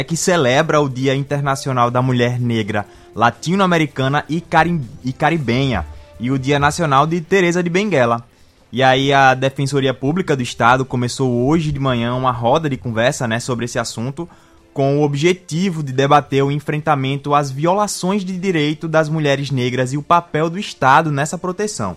que celebra o Dia Internacional da Mulher Negra Latino-Americana e Caribenha e o Dia Nacional de Teresa de Benguela. E aí a Defensoria Pública do Estado começou hoje de manhã uma roda de conversa, sobre esse assunto, com o objetivo de debater o enfrentamento às violações de direito das mulheres negras e o papel do Estado nessa proteção.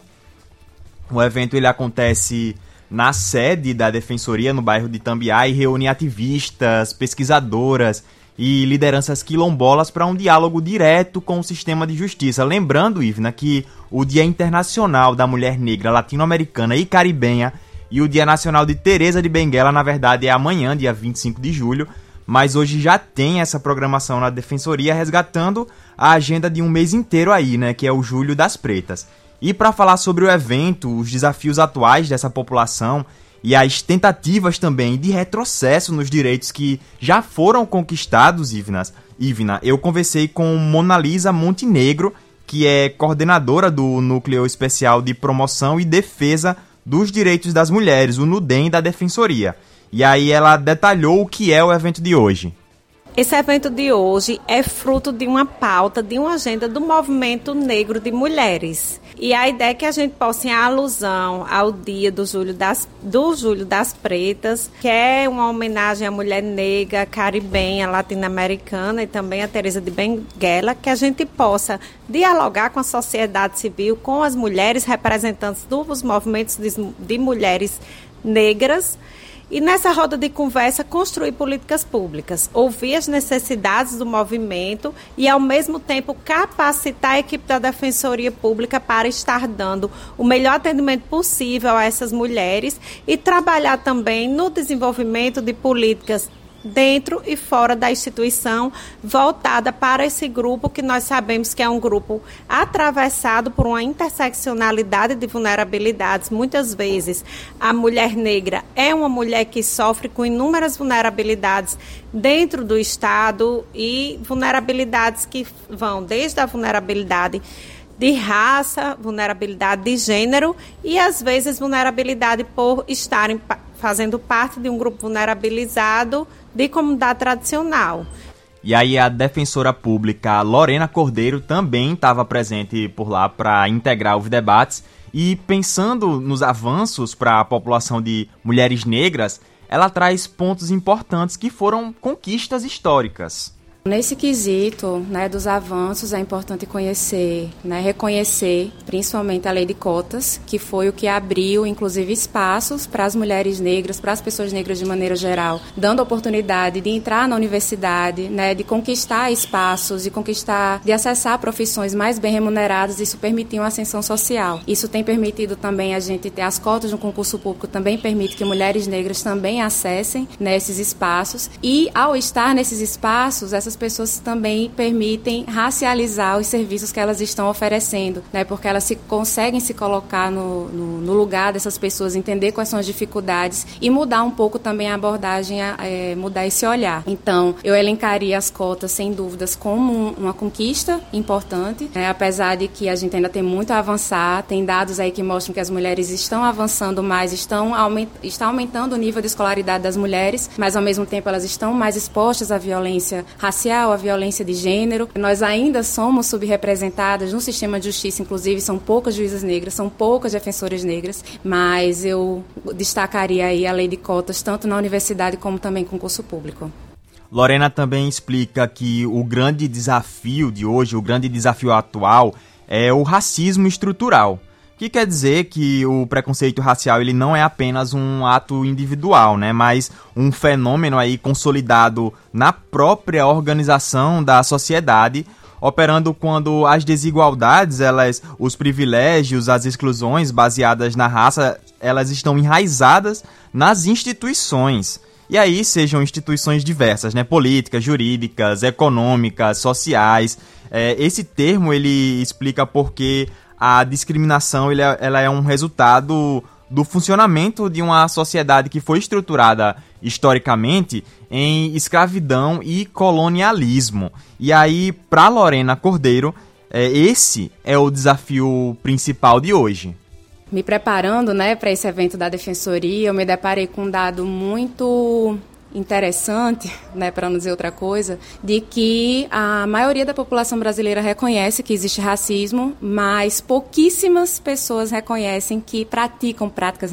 O evento ele acontece na sede da Defensoria, no bairro de Itambiá, e reúne ativistas, pesquisadoras e lideranças quilombolas para um diálogo direto com o sistema de justiça. Lembrando, Ivna, que o Dia Internacional da Mulher Negra Latino-Americana e Caribenha e o Dia Nacional de Teresa de Benguela, na verdade, é amanhã, dia 25 de julho, mas hoje já tem essa programação na Defensoria, resgatando a agenda de um mês inteiro aí, que é o Julho das Pretas. E para falar sobre o evento, os desafios atuais dessa população e as tentativas também de retrocesso nos direitos que já foram conquistados, Ivna, eu conversei com Monalisa Montenegro, que é coordenadora do Núcleo Especial de Promoção e Defesa dos Direitos das Mulheres, o NUDEM da Defensoria. E aí ela detalhou o que é o evento de hoje. Esse evento de hoje é fruto de uma pauta, de uma agenda do movimento negro de mulheres. E a ideia é que a gente possa, em alusão ao dia do Julho das Pretas, que é uma homenagem à mulher negra, caribenha, latino-americana e também a Teresa de Benguela, que a gente possa dialogar com a sociedade civil, com as mulheres representantes dos movimentos de mulheres negras, e nessa roda de conversa construir políticas públicas, ouvir as necessidades do movimento e, ao mesmo tempo, capacitar a equipe da Defensoria Pública para estar dando o melhor atendimento possível a essas mulheres e trabalhar também no desenvolvimento de políticas dentro e fora da instituição, voltada para esse grupo que nós sabemos que é um grupo atravessado por uma interseccionalidade de vulnerabilidades. Muitas vezes a mulher negra é uma mulher que sofre com inúmeras vulnerabilidades dentro do Estado e vulnerabilidades que vão desde a vulnerabilidade de raça, vulnerabilidade de gênero e, às vezes, vulnerabilidade por estarem fazendo parte de um grupo vulnerabilizado de comunidade tradicional. E aí a defensora pública Lorena Cordeiro também estava presente por lá para integrar os debates e, pensando nos avanços para a população de mulheres negras, ela traz pontos importantes que foram conquistas históricas. Nesse quesito, dos avanços, é importante conhecer, reconhecer, principalmente a lei de cotas, que foi o que abriu, inclusive, espaços para as mulheres negras, para as pessoas negras de maneira geral, dando oportunidade de entrar na universidade, de conquistar espaços, de acessar profissões mais bem remuneradas. Isso permitiu uma ascensão social. Isso tem permitido também a gente ter as cotas no concurso público, também permite que mulheres negras também acessem esses espaços. E, ao estar nesses espaços, essas pessoas também permitem racializar os serviços que elas estão oferecendo, porque elas conseguem se colocar no lugar dessas pessoas, entender quais são as dificuldades e mudar um pouco também a abordagem, mudar esse olhar. Então, eu elencaria as cotas, sem dúvidas, como uma conquista importante, apesar de que a gente ainda tem muito a avançar, tem dados aí que mostram que as mulheres estão avançando mais, está aumentando o nível de escolaridade das mulheres, mas ao mesmo tempo elas estão mais expostas à violência racial, a violência de gênero. Nós ainda somos subrepresentadas no sistema de justiça, inclusive são poucas juízas negras, são poucas defensoras negras, mas eu destacaria aí a lei de cotas, tanto na universidade como também em concurso público. Lorena também explica que o grande desafio de hoje, o grande desafio atual, é o racismo estrutural. Que quer dizer que o preconceito racial ele não é apenas um ato individual, mas um fenômeno aí consolidado na própria organização da sociedade, operando quando as desigualdades, os privilégios, as exclusões baseadas na raça, elas estão enraizadas nas instituições. E aí sejam instituições diversas, políticas, jurídicas, econômicas, sociais. Esse termo ele explica porque a discriminação ela é um resultado do funcionamento de uma sociedade que foi estruturada historicamente em escravidão e colonialismo. E aí, para Lorena Cordeiro, esse é o desafio principal de hoje. Me preparando para esse evento da Defensoria, eu me deparei com um dado muito interessante, né, para não dizer outra coisa, de que a maioria da população brasileira reconhece que existe racismo, mas pouquíssimas pessoas reconhecem que praticam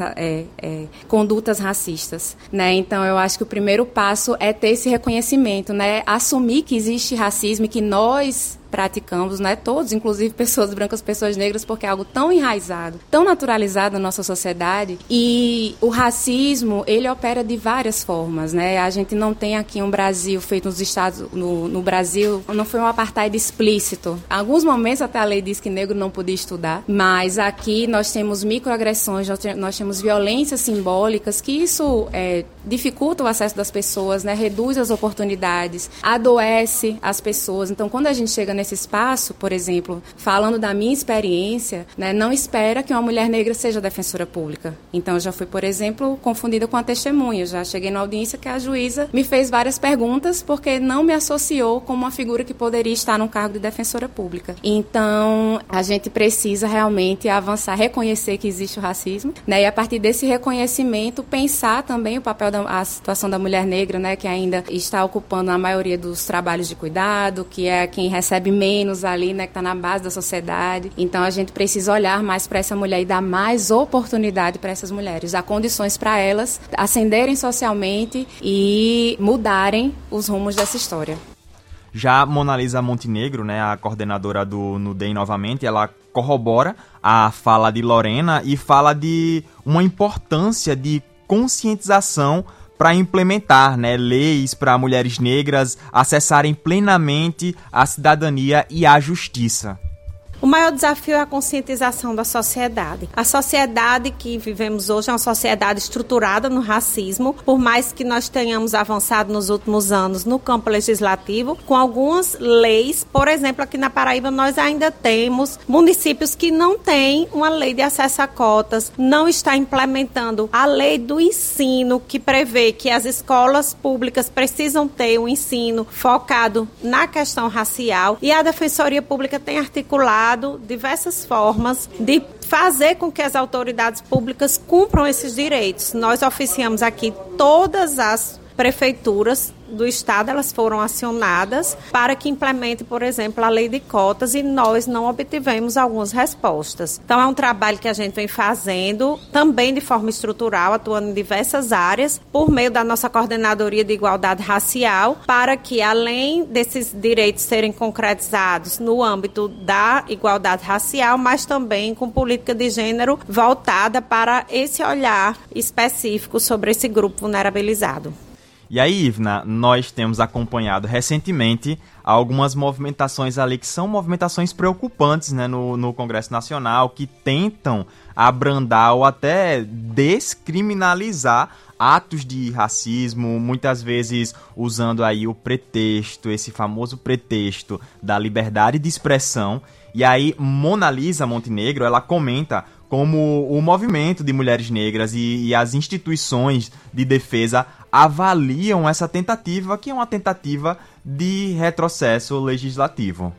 condutas racistas, né? Então, eu acho que o primeiro passo é ter esse reconhecimento, né? Assumir que existe racismo e que nós praticamos, né, todos, inclusive pessoas brancas, pessoas negras, porque é algo tão enraizado, tão naturalizado na nossa sociedade. E o racismo, ele opera de várias formas, né? A gente não tem aqui um Brasil feito nos Estados, no Brasil, não foi um apartheid explícito. Em alguns momentos até a lei diz que negro não podia estudar, mas aqui nós temos microagressões, nós temos violências simbólicas, que isso dificulta o acesso das pessoas, né? Reduz as oportunidades, adoece as pessoas. Então, quando a gente chega nesse espaço, por exemplo, falando da minha experiência, né, não espera que uma mulher negra seja defensora pública. Então, eu já fui, por exemplo, confundida com a testemunha. Já cheguei na audiência que a juíza me fez várias perguntas porque não me associou como uma figura que poderia estar num cargo de defensora pública. Então, a gente precisa realmente avançar, reconhecer que existe o racismo, né, e a partir desse reconhecimento, pensar também o papel a situação da mulher negra, né, que ainda está ocupando a maioria dos trabalhos de cuidado, que é quem recebe menos ali, né, que está na base da sociedade. Então, a gente precisa olhar mais para essa mulher e dar mais oportunidade para essas mulheres, dar condições para elas ascenderem socialmente e mudarem os rumos dessa história. Já Monalisa Montenegro, né, a coordenadora do NUDEM novamente, ela corrobora a fala de Lorena e fala de uma importância de conscientização para implementar, né, leis para mulheres negras acessarem plenamente a cidadania e a justiça. O maior desafio é a conscientização da sociedade. A sociedade que vivemos hoje é uma sociedade estruturada no racismo, por mais que nós tenhamos avançado nos últimos anos no campo legislativo, com algumas leis. Por exemplo, aqui na Paraíba nós ainda temos municípios que não têm uma lei de acesso a cotas, não está implementando a lei do ensino, que prevê que as escolas públicas precisam ter um ensino focado na questão racial, e a Defensoria Pública tem articulado diversas formas de fazer com que as autoridades públicas cumpram esses direitos. Nós oficiamos aqui todas as prefeituras do estado, elas foram acionadas para que implemente, por exemplo, a lei de cotas, e nós não obtivemos algumas respostas. Então, é um trabalho que a gente vem fazendo também de forma estrutural, atuando em diversas áreas, por meio da nossa Coordenadoria de Igualdade Racial, para que, além desses direitos serem concretizados no âmbito da igualdade racial, mas também com política de gênero voltada para esse olhar específico sobre esse grupo vulnerabilizado. E aí, Ivna, nós temos acompanhado recentemente algumas movimentações ali que são movimentações preocupantes, né, no Congresso Nacional, que tentam abrandar ou até descriminalizar atos de racismo, muitas vezes usando aí o pretexto, esse famoso pretexto da liberdade de expressão. E aí, Monalisa Montenegro, ela comenta como o movimento de mulheres negras e as instituições de defesa avaliam essa tentativa, que é uma tentativa de retrocesso legislativo.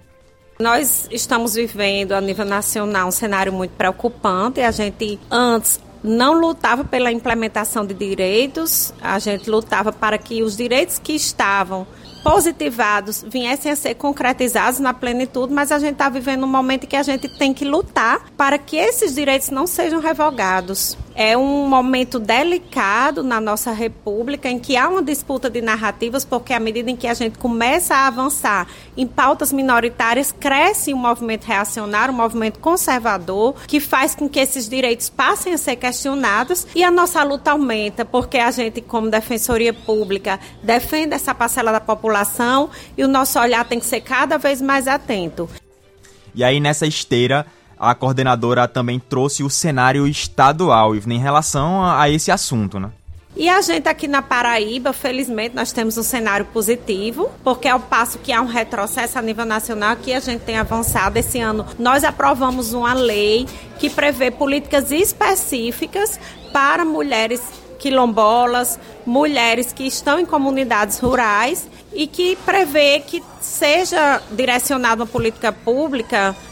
Nós estamos vivendo a nível nacional um cenário muito preocupante. A gente antes não lutava pela implementação de direitos, a gente lutava para que os direitos que estavam positivados viessem a ser concretizados na plenitude, mas a gente está vivendo um momento em que a gente tem que lutar para que esses direitos não sejam revogados. É um momento delicado na nossa república, em que há uma disputa de narrativas, porque à medida em que a gente começa a avançar em pautas minoritárias, cresce um movimento reacionário, um movimento conservador, que faz com que esses direitos passem a ser questionados, e a nossa luta aumenta, porque a gente, como Defensoria Pública, defende essa parcela da população, e o nosso olhar tem que ser cada vez mais atento. E aí, nessa esteira, a coordenadora também trouxe o cenário estadual, em relação a esse assunto, né? E a gente aqui na Paraíba, felizmente, nós temos um cenário positivo, porque ao passo que há um retrocesso a nível nacional, que a gente tem avançado. Esse ano nós aprovamos uma lei que prevê políticas específicas para mulheres quilombolas, mulheres que estão em comunidades rurais, e que prevê que seja direcionada uma política pública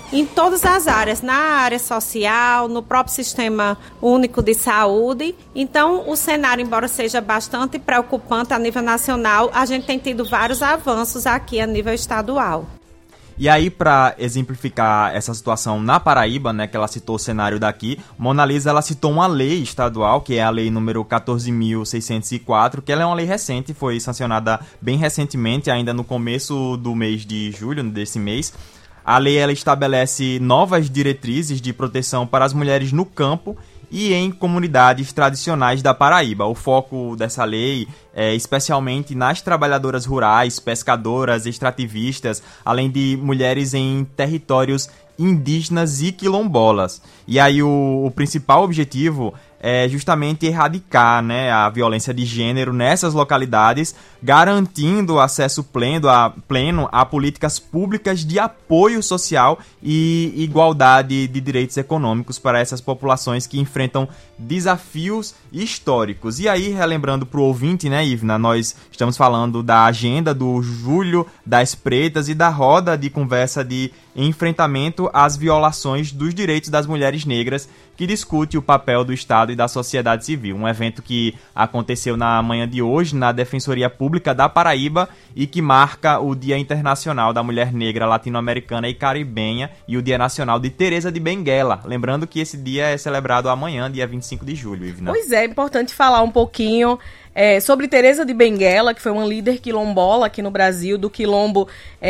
em todas as áreas, na área social, no próprio Sistema Único de Saúde. Então, o cenário, embora seja bastante preocupante a nível nacional, a gente tem tido vários avanços aqui a nível estadual. E aí, para exemplificar essa situação na Paraíba, né, que ela citou o cenário daqui, Mona Lisa, ela citou uma lei estadual, que é a lei número 14.604, que ela é uma lei recente, foi sancionada bem recentemente, ainda no começo do mês de julho, desse mês. A lei, ela estabelece novas diretrizes de proteção para as mulheres no campo e em comunidades tradicionais da Paraíba. O foco dessa lei é especialmente nas trabalhadoras rurais, pescadoras, extrativistas, além de mulheres em territórios indígenas e quilombolas. E aí o principal objetivo é justamente erradicar, né, a violência de gênero nessas localidades, garantindo acesso pleno a políticas públicas de apoio social e igualdade de direitos econômicos para essas populações que enfrentam desafios históricos. E aí, relembrando para o ouvinte, né, Ivna, nós estamos falando da agenda do Julho das Pretas e da roda de conversa de enfrentamento às violações dos direitos das mulheres negras, que discute o papel do Estado e da sociedade civil. Um evento que aconteceu na manhã de hoje na Defensoria Pública da Paraíba e que marca o Dia Internacional da Mulher Negra Latino-Americana e Caribenha e o Dia Nacional de Teresa de Benguela. Lembrando que esse dia é celebrado amanhã, dia 25 de julho, Ivna. Pois é importante falar um pouquinho sobre Teresa de Benguela, que foi uma líder quilombola aqui no Brasil, do quilombo...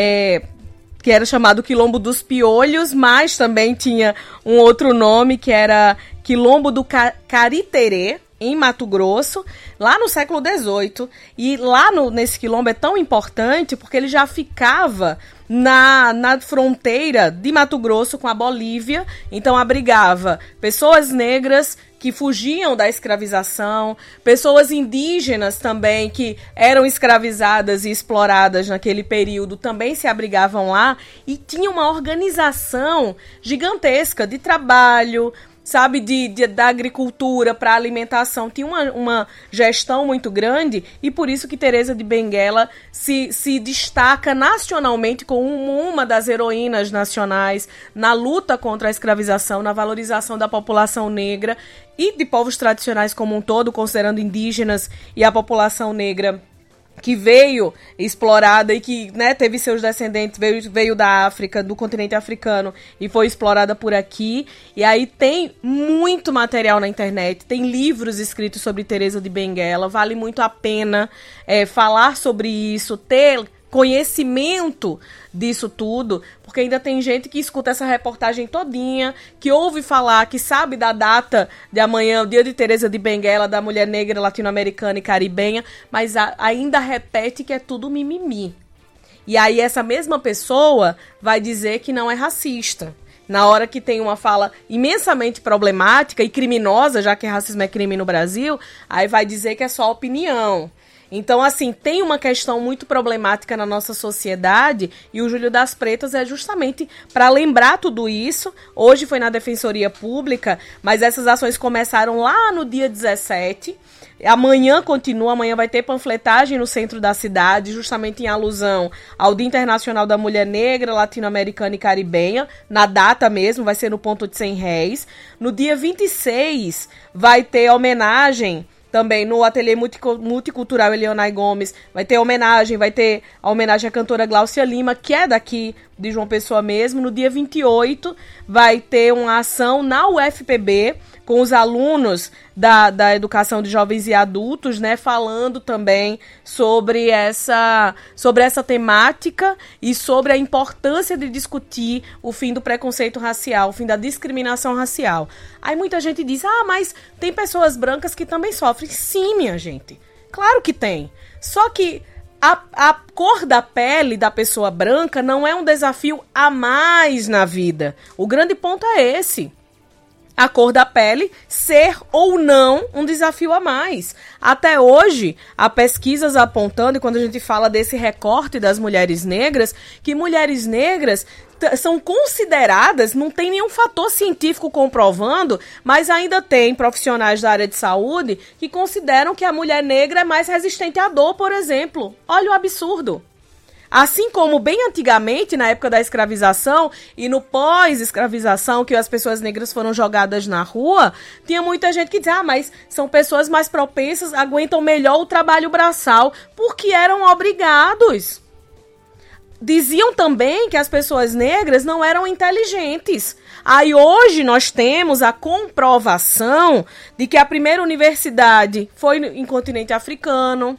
que era chamado Quilombo dos Piolhos, mas também tinha um outro nome, que era Quilombo do Cariterê, em Mato Grosso, lá no século XVIII. E lá nesse quilombo é tão importante porque ele já ficava na fronteira de Mato Grosso com a Bolívia, então abrigava pessoas negras que fugiam da escravização, pessoas indígenas também que eram escravizadas e exploradas naquele período também se abrigavam lá, e tinha uma organização gigantesca de trabalho, sabe, da agricultura para alimentação. Tinha uma gestão muito grande, e por isso que Teresa de Benguela se destaca nacionalmente como uma das heroínas nacionais na luta contra a escravização, na valorização da população negra e de povos tradicionais como um todo, considerando indígenas e a população negra que veio explorada e que, né, teve seus descendentes, veio da África, do continente africano, e foi explorada por aqui. E aí tem muito material na internet, tem livros escritos sobre Teresa de Benguela, vale muito a pena falar sobre isso, ter conhecimento disso tudo, porque ainda tem gente que escuta essa reportagem todinha, que ouve falar, que sabe da data de amanhã, o dia de Teresa de Benguela, da mulher negra latino-americana e caribenha, mas ainda repete que é tudo mimimi. E aí essa mesma pessoa vai dizer que não é racista. Na hora que tem uma fala imensamente problemática e criminosa, já que racismo é crime no Brasil, aí vai dizer que é só opinião. Então, assim, tem uma questão muito problemática na nossa sociedade, e o Julho das Pretas é justamente para lembrar tudo isso. Hoje foi na Defensoria Pública, mas essas ações começaram lá no dia 17. Amanhã continua, amanhã vai ter panfletagem no centro da cidade, justamente em alusão ao Dia Internacional da Mulher Negra, Latino-Americana e Caribenha, na data mesmo, vai ser no ponto de 100 réis. No dia 26 vai ter homenagem também no Ateliê Multicultural Eleonai Gomes, vai ter a homenagem à cantora Gláucia Lima, que é daqui de João Pessoa mesmo. No dia 28 vai ter uma ação na UFPB, com os alunos da educação de jovens e adultos, né, falando também sobre essa temática e sobre a importância de discutir o fim do preconceito racial, o fim da discriminação racial. Aí muita gente diz, mas tem pessoas brancas que também sofrem. Sim, minha gente, claro que tem. Só que a cor da pele da pessoa branca não é um desafio a mais na vida. O grande ponto é esse. A cor da pele ser ou não um desafio a mais. Até hoje, há pesquisas apontando, e quando a gente fala desse recorte das mulheres negras, que mulheres negras são consideradas, não tem nenhum fator científico comprovando, mas ainda tem profissionais da área de saúde que consideram que a mulher negra é mais resistente à dor, por exemplo. Olha o absurdo. Assim como bem antigamente, na época da escravização e no pós-escravização, que as pessoas negras foram jogadas na rua, tinha muita gente que dizia, mas são pessoas mais propensas, aguentam melhor o trabalho braçal, porque eram obrigados. Diziam também que as pessoas negras não eram inteligentes. Aí hoje nós temos a comprovação de que a primeira universidade foi em continente africano,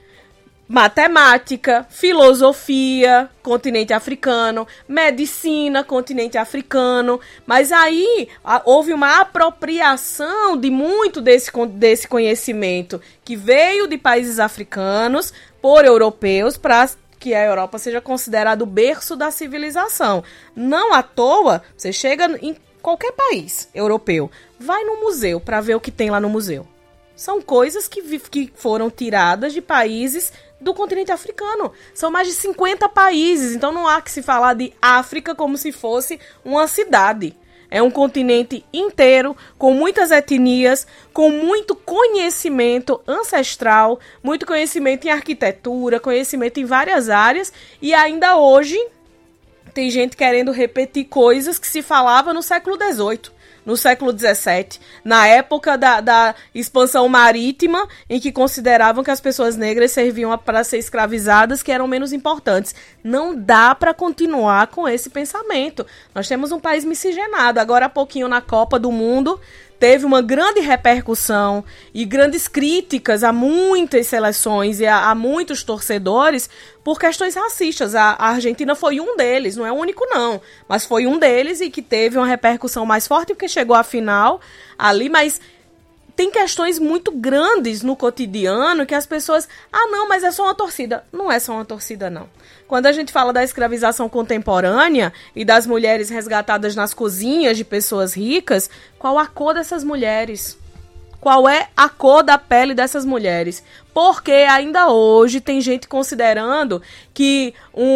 matemática, filosofia, continente africano, medicina, continente africano, mas aí houve uma apropriação de muito desse conhecimento que veio de países africanos por europeus para que a Europa seja considerada o berço da civilização. Não à toa, você chega em qualquer país europeu, vai no museu para ver o que tem lá no museu. São coisas que foram tiradas de países do continente africano. São mais de 50 países, então não há que se falar de África como se fosse uma cidade. É um continente inteiro, com muitas etnias, com muito conhecimento ancestral, muito conhecimento em arquitetura, conhecimento em várias áreas, e ainda hoje tem gente querendo repetir coisas que se falava no século XVIII. No século XVII, na época da expansão marítima, em que consideravam que as pessoas negras serviam para ser escravizadas, que eram menos importantes. Não dá para continuar com esse pensamento. Nós temos um país miscigenado. Agora há pouquinho na Copa do Mundo, teve uma grande repercussão e grandes críticas a muitas seleções e a muitos torcedores por questões racistas. A Argentina foi um deles, não é o único não, mas foi um deles e que teve uma repercussão mais forte porque chegou à final ali, mas tem questões muito grandes no cotidiano que as pessoas, não, mas é só uma torcida. Não é só uma torcida, não. Quando a gente fala da escravização contemporânea e das mulheres resgatadas nas cozinhas de pessoas ricas, qual a cor dessas mulheres? Qual é a cor da pele dessas mulheres? Porque ainda hoje tem gente considerando que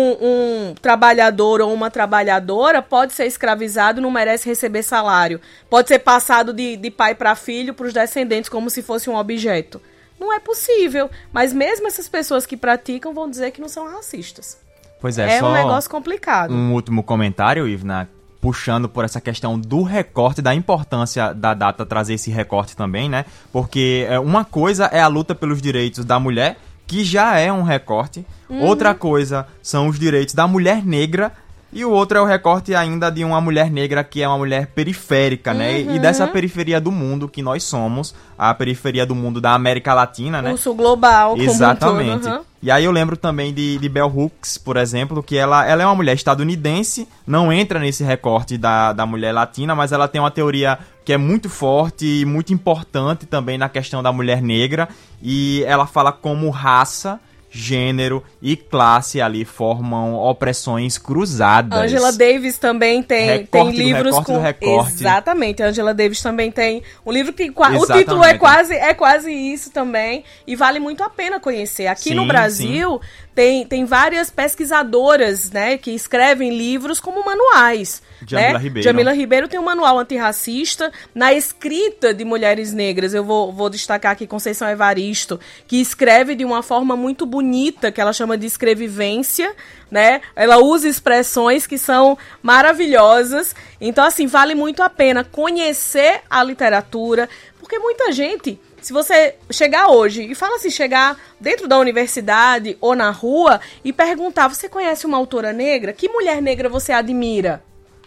um trabalhador ou uma trabalhadora pode ser escravizado e não merece receber salário. Pode ser passado de pai para filho para os descendentes como se fosse um objeto. Não é possível. Mas mesmo essas pessoas que praticam vão dizer que não são racistas. Pois é, só um negócio complicado. Um último comentário, Ivna, puxando por essa questão do recorte, da importância da data trazer esse recorte também, né? Porque uma coisa é a luta pelos direitos da mulher, que já é um recorte. Outra coisa são os direitos da mulher negra. E o outro é o recorte ainda de uma mulher negra que é uma mulher periférica, né? E dessa periferia do mundo que nós somos, a periferia do mundo da América Latina, né? O sul global. Exatamente. Como um todo. E aí eu lembro também de Bell Hooks, por exemplo, que ela é uma mulher estadunidense, não entra nesse recorte da mulher latina, mas ela tem uma teoria que é muito forte e muito importante também na questão da mulher negra. E ela fala como raça, gênero e classe ali formam opressões cruzadas. Angela Davis também tem livros com... Exatamente, a Angela Davis também tem um livro que o título é quase isso também, e vale muito a pena conhecer. Aqui no Brasil tem várias pesquisadoras, né, que escrevem livros como manuais. Jamila Ribeiro tem um manual antirracista. Na escrita de mulheres negras, eu vou destacar aqui Conceição Evaristo, que escreve de uma forma muito bonita, que ela chama de escrevivência, né? Ela usa expressões que são maravilhosas. Então, assim, vale muito a pena conhecer a literatura, porque muita gente... Se você chegar hoje e fala assim, chegar dentro da universidade ou na rua e perguntar, você conhece uma autora negra? Que mulher negra você admira?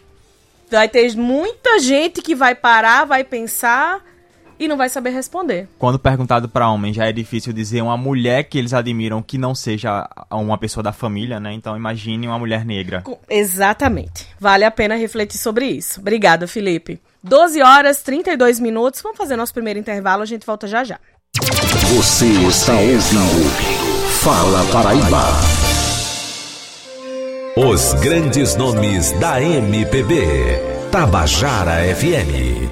Vai ter muita gente que vai parar, vai pensar e não vai saber responder. Quando perguntado para homem, já é difícil dizer uma mulher que eles admiram que não seja uma pessoa da família, né? Então imagine uma mulher negra. Exatamente. Vale a pena refletir sobre isso. Obrigada, Felipe. 12h32. Vamos fazer nosso primeiro intervalo, a gente volta já já. Você está ouvindo Fala Paraíba. Os grandes nomes da MPB. Tabajara FM.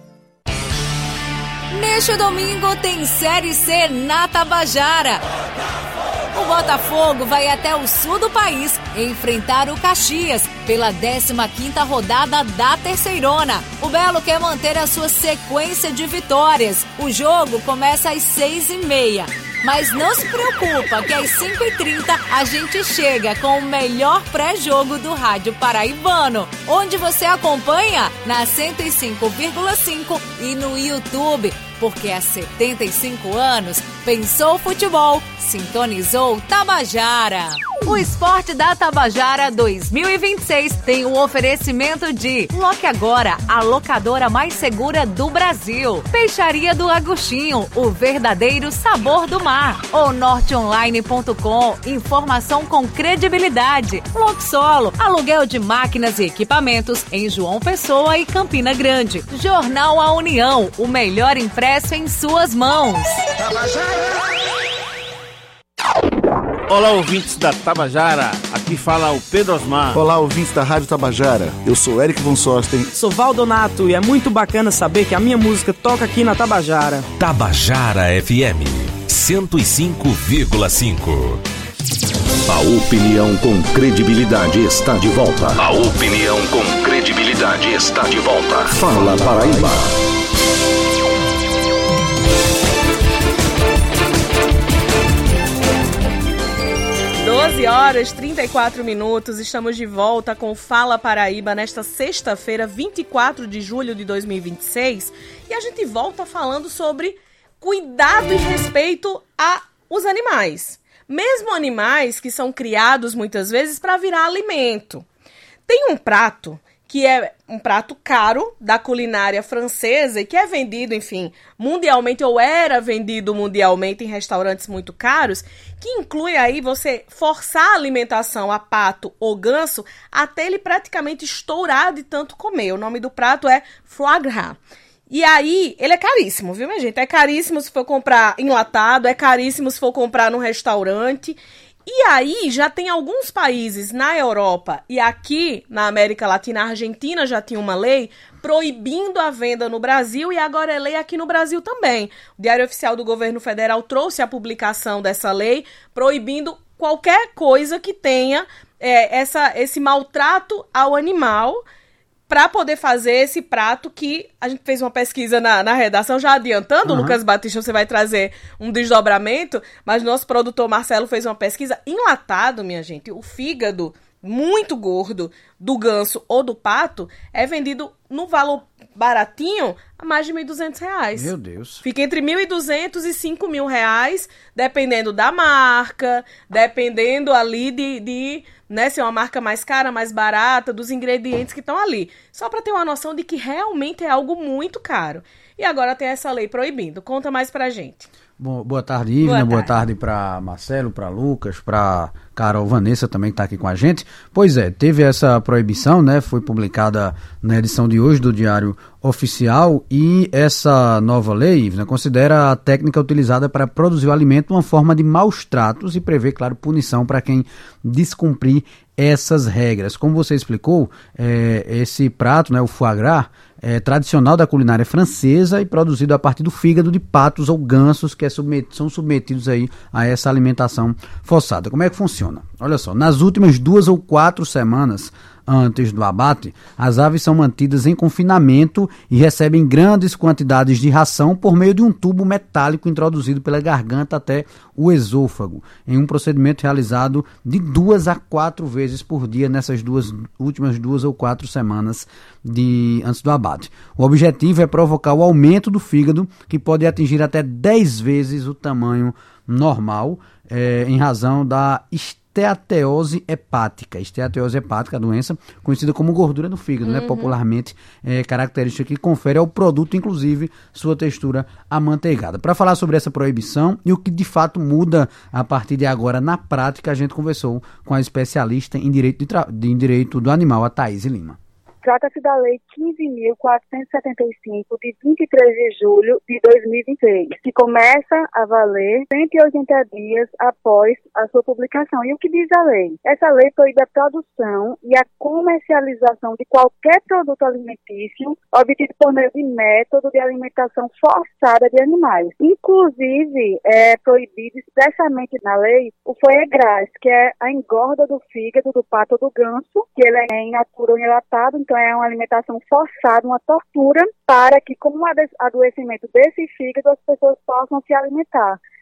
Neste domingo tem Série C na Tabajara. O Botafogo vai até o sul do país enfrentar o Caxias pela 15ª rodada da Terceirona. O Belo quer manter a sua sequência de vitórias. O jogo começa às 6h30. Mas não se preocupa que às 5h30 a gente chega com o melhor pré-jogo do rádio paraibano, onde você acompanha na 105,5 e no YouTube, porque há 75 anos pensou futebol, sintonizou Tabajara. O Esporte da Tabajara 2026 tem o oferecimento de Loque Agora, a locadora mais segura do Brasil. Peixaria do Agostinho, o verdadeiro sabor do mar. O norteonline.com, informação com credibilidade. Loxolo, aluguel de máquinas e equipamentos em João Pessoa e Campina Grande. Jornal A União, o melhor impresso em suas mãos. Olá, ouvintes da Tabajara, aqui fala o Pedro Osmar. Olá, ouvintes da Rádio Tabajara, eu sou Eric Von Sosten. Sou Valdonato e é muito bacana saber que a minha música toca aqui na Tabajara. Tabajara FM 105,5. A opinião com credibilidade está de volta. A opinião com credibilidade está de volta. Fala Paraíba. 12h34, estamos de volta com Fala Paraíba nesta sexta-feira, 24 de julho de 2026, e a gente volta falando sobre cuidado e respeito aos animais, mesmo animais que são criados muitas vezes para virar alimento. Tem um prato que é um prato caro da culinária francesa e que é vendido, enfim, mundialmente, ou era vendido mundialmente em restaurantes muito caros, que inclui aí você forçar a alimentação a pato ou ganso até ele praticamente estourar de tanto comer. O nome do prato é foie gras. E aí, ele é caríssimo, viu, minha gente? É caríssimo se for comprar enlatado, é caríssimo se for comprar num restaurante. E aí, já tem alguns países na Europa e aqui na América Latina, a Argentina já tinha uma lei proibindo a venda no Brasil e agora é lei aqui no Brasil também. O Diário Oficial do Governo Federal trouxe a publicação dessa lei proibindo qualquer coisa que tenha esse maltrato ao animal, para poder fazer esse prato que a gente fez uma pesquisa na redação, já adiantando, Lucas Batista, você vai trazer um desdobramento, mas nosso produtor Marcelo fez uma pesquisa enlatado, minha gente, o fígado muito gordo do ganso ou do pato é vendido no valor baratinho a mais de R$1.200. Meu Deus. Fica entre R$1.200 e R$5.000, dependendo da marca, dependendo ali de né, se é uma marca mais cara, mais barata, dos ingredientes que estão ali. Só para ter uma noção de que realmente é algo muito caro. E agora tem essa lei proibindo. Conta mais pra gente. Bom, boa tarde, Ivna. Boa tarde para Marcelo, para Lucas, para Carol Vanessa também que está aqui com a gente. Pois é, teve essa proibição, né? Foi publicada na edição de hoje do Diário Oficial e essa nova lei, Ivna, considera a técnica utilizada para produzir o alimento uma forma de maus tratos e prevê, claro, punição para quem descumprir essas regras. Como você explicou, esse prato, né, o foie gras, é tradicional da culinária francesa e produzido a partir do fígado de patos ou gansos que são submetidos aí a essa alimentação forçada. Como é que funciona? Olha só, nas últimas 2 ou 4 semanas antes do abate, as aves são mantidas em confinamento e recebem grandes quantidades de ração por meio de um tubo metálico introduzido pela garganta até o esôfago, em um procedimento realizado de 2 a 4 vezes por dia nessas últimas 2 ou 4 semanas antes do abate. O objetivo é provocar o aumento do fígado, que pode atingir até 10 vezes o tamanho normal, em razão da esteatose hepática. Esteatose hepática, a doença conhecida como gordura no fígado, né? Popularmente característica que confere ao produto, inclusive, sua textura amanteigada. Para falar sobre essa proibição e o que de fato muda a partir de agora na prática, a gente conversou com a especialista em direito do animal, a Thaís Lima. Trata-se da Lei 15.475, de 23 de julho de 2026, que começa a valer 180 dias após a sua publicação. E o que diz a lei? Essa lei proíbe a produção e a comercialização de qualquer produto alimentício obtido por meio de método de alimentação forçada de animais. Inclusive, é proibido expressamente na lei o foie gras, que é a engorda do fígado do pato ou do ganso, que ele é in natura ou enlatado. Então é uma alimentação forçada, uma tortura, para que com o adoecimento desse fígado as pessoas possam se alimentar.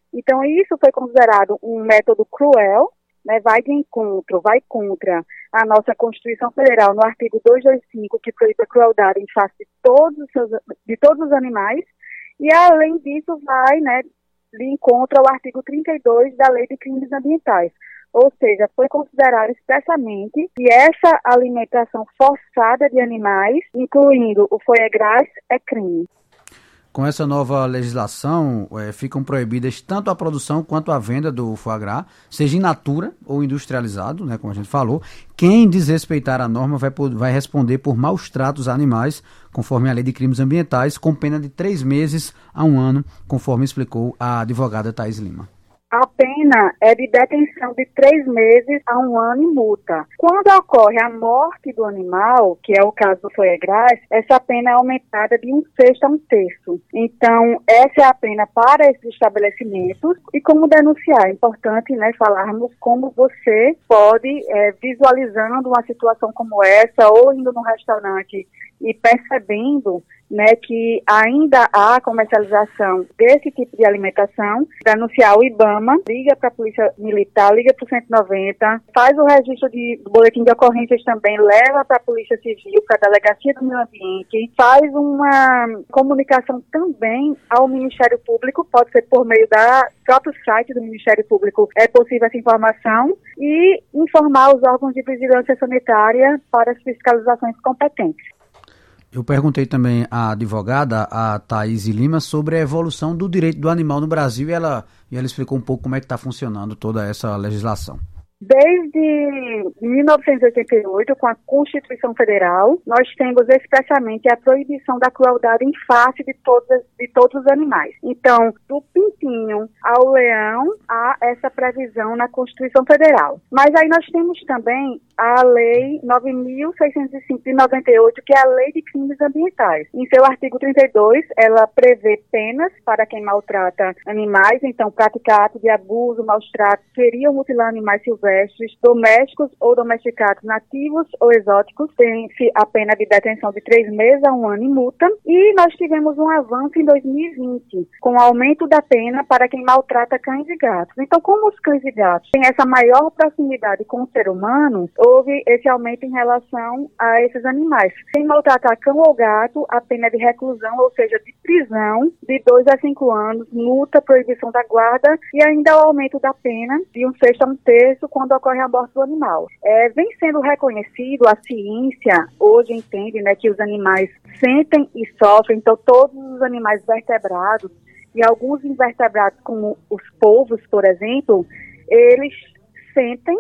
Então, isso foi considerado um método cruel, né, vai contra a nossa Constituição Federal no artigo 225, que proíbe a crueldade em face de todos os animais, e além disso vai, né, de encontro ao artigo 32 da Lei de Crimes Ambientais. Ou seja, foi considerado expressamente que essa alimentação forçada de animais, incluindo o foie gras, é crime. Com essa nova legislação, ficam proibidas tanto a produção quanto a venda do foie gras, seja in natura ou industrializado, né, como a gente falou. Quem desrespeitar a norma vai responder por maus tratos a animais, conforme a Lei de Crimes Ambientais, com pena de 3 meses a 1 ano, conforme explicou a advogada Thaís Lima. A pena é de detenção de 3 meses a 1 ano e multa. Quando ocorre a morte do animal, que é o caso do foie gras, essa pena é aumentada de 1/6 a 1/3. Então, essa é a pena para esses estabelecimentos. E como denunciar? É importante, né, falarmos como você pode, visualizando uma situação como essa, ou indo no restaurante e percebendo, né, que ainda há comercialização desse tipo de alimentação, denunciar o IBAMA, liga para a Polícia Militar, liga para o 190, faz o registro do boletim de ocorrências também, leva para a Polícia Civil, para a Delegacia do Meio Ambiente, faz uma comunicação também ao Ministério Público, pode ser por meio da próprio site do Ministério Público, é possível essa informação, e informar os órgãos de vigilância sanitária para as fiscalizações competentes. Eu perguntei também à advogada, a Thaís Lima, sobre a evolução do direito do animal no Brasil e ela explicou um pouco como é que está funcionando toda essa legislação. Desde 1988, com a Constituição Federal, nós temos expressamente a proibição da crueldade em face de todos os animais. Então, do pintinho ao leão, há essa previsão na Constituição Federal. Mas aí nós temos também a Lei 9.605 de 98, que é a Lei de Crimes Ambientais. Em seu artigo 32, ela prevê penas para quem maltrata animais, então praticar ato de abuso, maus tratos, ferir ou mutilar animais silvestres, domésticos ou domesticados, nativos ou exóticos, tem-se a pena de detenção de 3 meses a 1 ano e multa. E nós tivemos um avanço em 2020, com o aumento da pena para quem maltrata cães e gatos. Então, como os cães e gatos têm essa maior proximidade com o ser humano, houve esse aumento em relação a esses animais. Quem maltratar cão ou gato, a pena é de reclusão, ou seja, de prisão, de 2 a 5 anos, multa, proibição da guarda e ainda o aumento da pena de 1/6 a 1/3 quando ocorre a morte do animal. Vem sendo reconhecido, a ciência hoje entende, né, que os animais sentem e sofrem, então todos os animais vertebrados e alguns invertebrados, como os polvos, por exemplo, eles sentem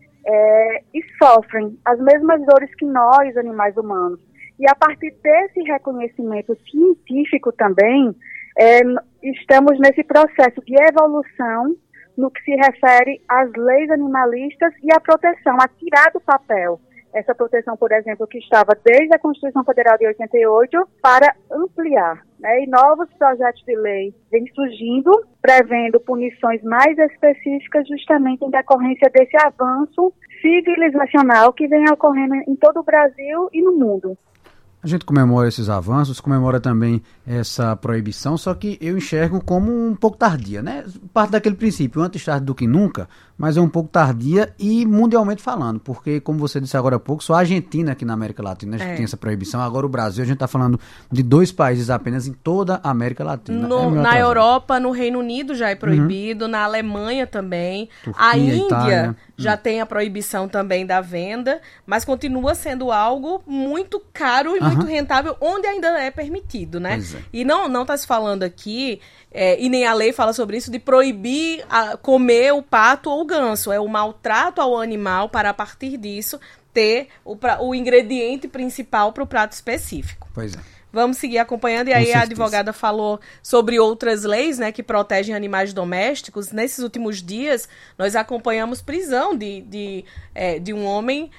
e sofrem as mesmas dores que nós, animais humanos. E a partir desse reconhecimento científico também, estamos nesse processo de evolução no que se refere às leis animalistas e à proteção, a tirar do papel essa proteção, por exemplo, que estava desde a Constituição Federal de 88 para ampliar, né? E novos projetos de lei vêm surgindo, prevendo punições mais específicas justamente em decorrência desse avanço civilizacional que vem ocorrendo em todo o Brasil e no mundo. A gente comemora esses avanços, comemora também essa proibição, só que eu enxergo como um pouco tardia, né? Parte daquele princípio, antes tarde do que nunca, mas é um pouco tardia e mundialmente falando, porque, como você disse agora há pouco, só a Argentina aqui na América Latina tem essa proibição. Agora o Brasil, a gente está falando de 2 países apenas em toda a América Latina. Na Europa, no Reino Unido já é proibido, na Alemanha também, Turquia, a Índia Itália, já tem a proibição também da venda, mas continua sendo algo muito caro e muito rentável, onde ainda é permitido, né? E não está se falando aqui, e nem a lei fala sobre isso, de proibir comer o pato ou o ganso. É o maltrato ao animal para, a partir disso, ter o ingrediente principal para o prato específico. Pois é. Vamos seguir acompanhando. E aí a advogada falou sobre outras leis, né, que protegem animais domésticos. Nesses últimos dias, nós acompanhamos prisão de um homem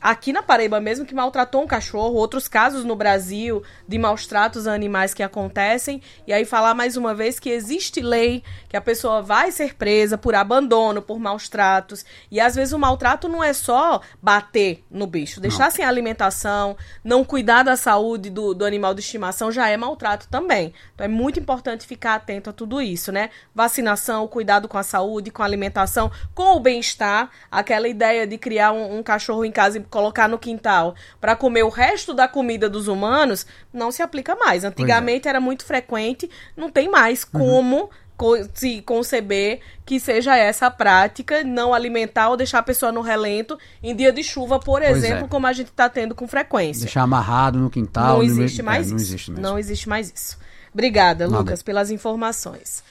aqui na Paraíba mesmo, que maltratou um cachorro, outros casos no Brasil de maus tratos a animais que acontecem, e aí falar mais uma vez que existe lei, que a pessoa vai ser presa por abandono, por maus tratos, e às vezes o maltrato não é só bater no bicho, deixar sem alimentação, não cuidar da saúde do animal de estimação já é maltrato também. Então é muito importante ficar atento a tudo isso, né? Vacinação, cuidado com a saúde, com a alimentação, com o bem-estar, aquela ideia de criar um cachorro em casa e colocar no quintal para comer o resto da comida dos humanos, não se aplica mais. Antigamente era muito frequente, não tem mais como se conceber que seja essa a prática, não alimentar ou deixar a pessoa no relento em dia de chuva, por exemplo, como a gente está tendo com frequência. Deixar amarrado no quintal. Não existe mais isso. Não existe mais isso. Obrigada, Lucas, pelas informações.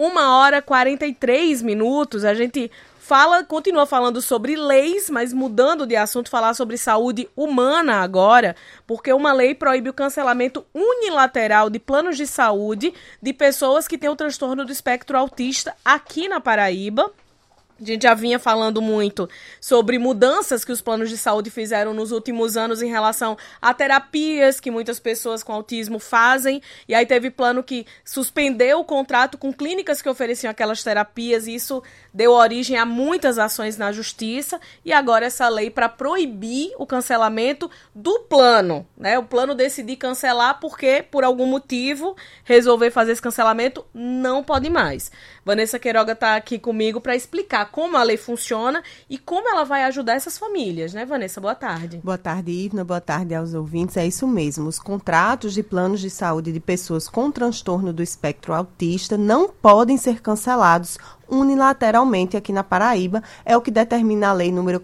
1h43, a gente continua falando sobre leis, mas mudando de assunto, falar sobre saúde humana agora, porque uma lei proíbe o cancelamento unilateral de planos de saúde de pessoas que têm o transtorno do espectro autista aqui na Paraíba. A gente já vinha falando muito sobre mudanças que os planos de saúde fizeram nos últimos anos em relação a terapias que muitas pessoas com autismo fazem. E aí teve plano que suspendeu o contrato com clínicas que ofereciam aquelas terapias, e isso deu origem a muitas ações na justiça. E agora essa lei para proibir o cancelamento do plano, né? O plano decidir cancelar porque, por algum motivo, resolver fazer esse cancelamento, não pode mais. Vanessa Queiroga está aqui comigo para explicar como a lei funciona e como ela vai ajudar essas famílias, né, Vanessa? Boa tarde. Boa tarde, Ivna. Boa tarde aos ouvintes. É isso mesmo. Os contratos de planos de saúde de pessoas com transtorno do espectro autista não podem ser cancelados unilateralmente aqui na Paraíba, é o que determina a lei número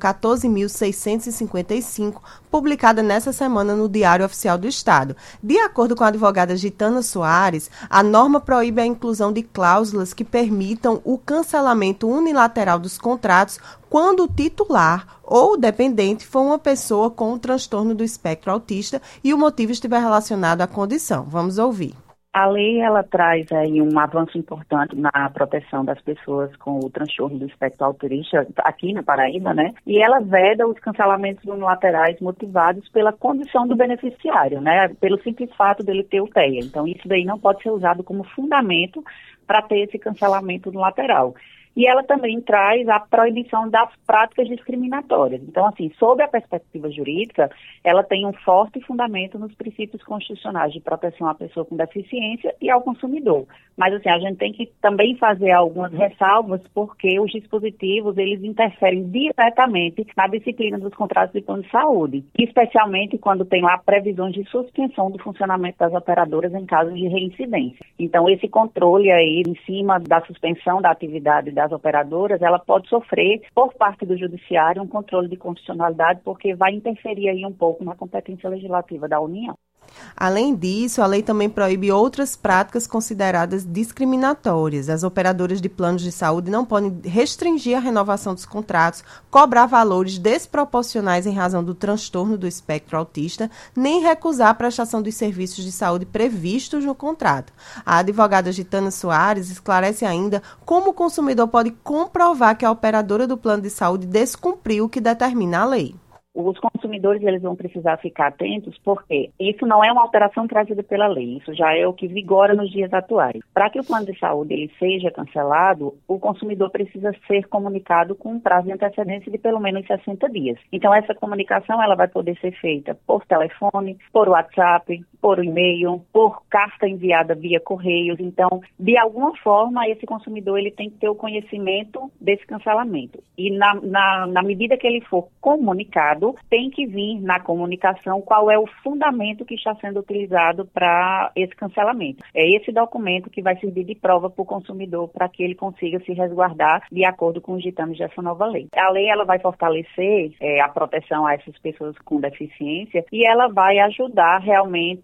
14.655, publicada nessa semana no Diário Oficial do Estado. De acordo com a advogada Gitana Soares, a norma proíbe a inclusão de cláusulas que permitam o cancelamento unilateral dos contratos quando o titular ou o dependente for uma pessoa com o transtorno do espectro autista e o motivo estiver relacionado à condição. Vamos ouvir. A lei, ela traz aí um avanço importante na proteção das pessoas com o transtorno do espectro autista aqui na Paraíba, né? E ela veda os cancelamentos unilaterais motivados pela condição do beneficiário, né? Pelo simples fato dele ter o TEA. Então, isso daí não pode ser usado como fundamento para ter esse cancelamento unilateral. E ela também traz a proibição das práticas discriminatórias. Então, assim, sob a perspectiva jurídica, ela tem um forte fundamento nos princípios constitucionais de proteção à pessoa com deficiência e ao consumidor. Mas, assim, a gente tem que também fazer algumas ressalvas, porque os dispositivos, eles interferem diretamente na disciplina dos contratos de plano de saúde, especialmente quando tem lá previsões de suspensão do funcionamento das operadoras em caso de reincidência. Então, esse controle aí em cima da suspensão da atividade das operadoras, ela pode sofrer, por parte do judiciário, um controle de constitucionalidade, porque vai interferir aí um pouco na competência legislativa da União. Além disso, a lei também proíbe outras práticas consideradas discriminatórias. As operadoras de planos de saúde não podem restringir a renovação dos contratos, cobrar valores desproporcionais em razão do transtorno do espectro autista, nem recusar a prestação dos serviços de saúde previstos no contrato. A advogada Gitana Soares esclarece ainda como o consumidor pode comprovar que a operadora do plano de saúde descumpriu o que determina a lei. Os consumidores, eles vão precisar ficar atentos, porque isso não é uma alteração trazida pela lei, isso já é o que vigora nos dias atuais. Para que o plano de saúde ele seja cancelado, o consumidor precisa ser comunicado com um prazo de antecedência de pelo menos 60 dias. Então, essa comunicação ela vai poder ser feita por telefone, por WhatsApp, por e-mail, por carta enviada via correios. Então, de alguma forma, esse consumidor ele tem que ter o conhecimento desse cancelamento. E na medida que ele for comunicado, tem que vir na comunicação qual é o fundamento que está sendo utilizado para esse cancelamento. É esse documento que vai servir de prova para o consumidor para que ele consiga se resguardar de acordo com os ditames dessa nova lei. A lei ela vai fortalecer a proteção a essas pessoas com deficiência e ela vai ajudar realmente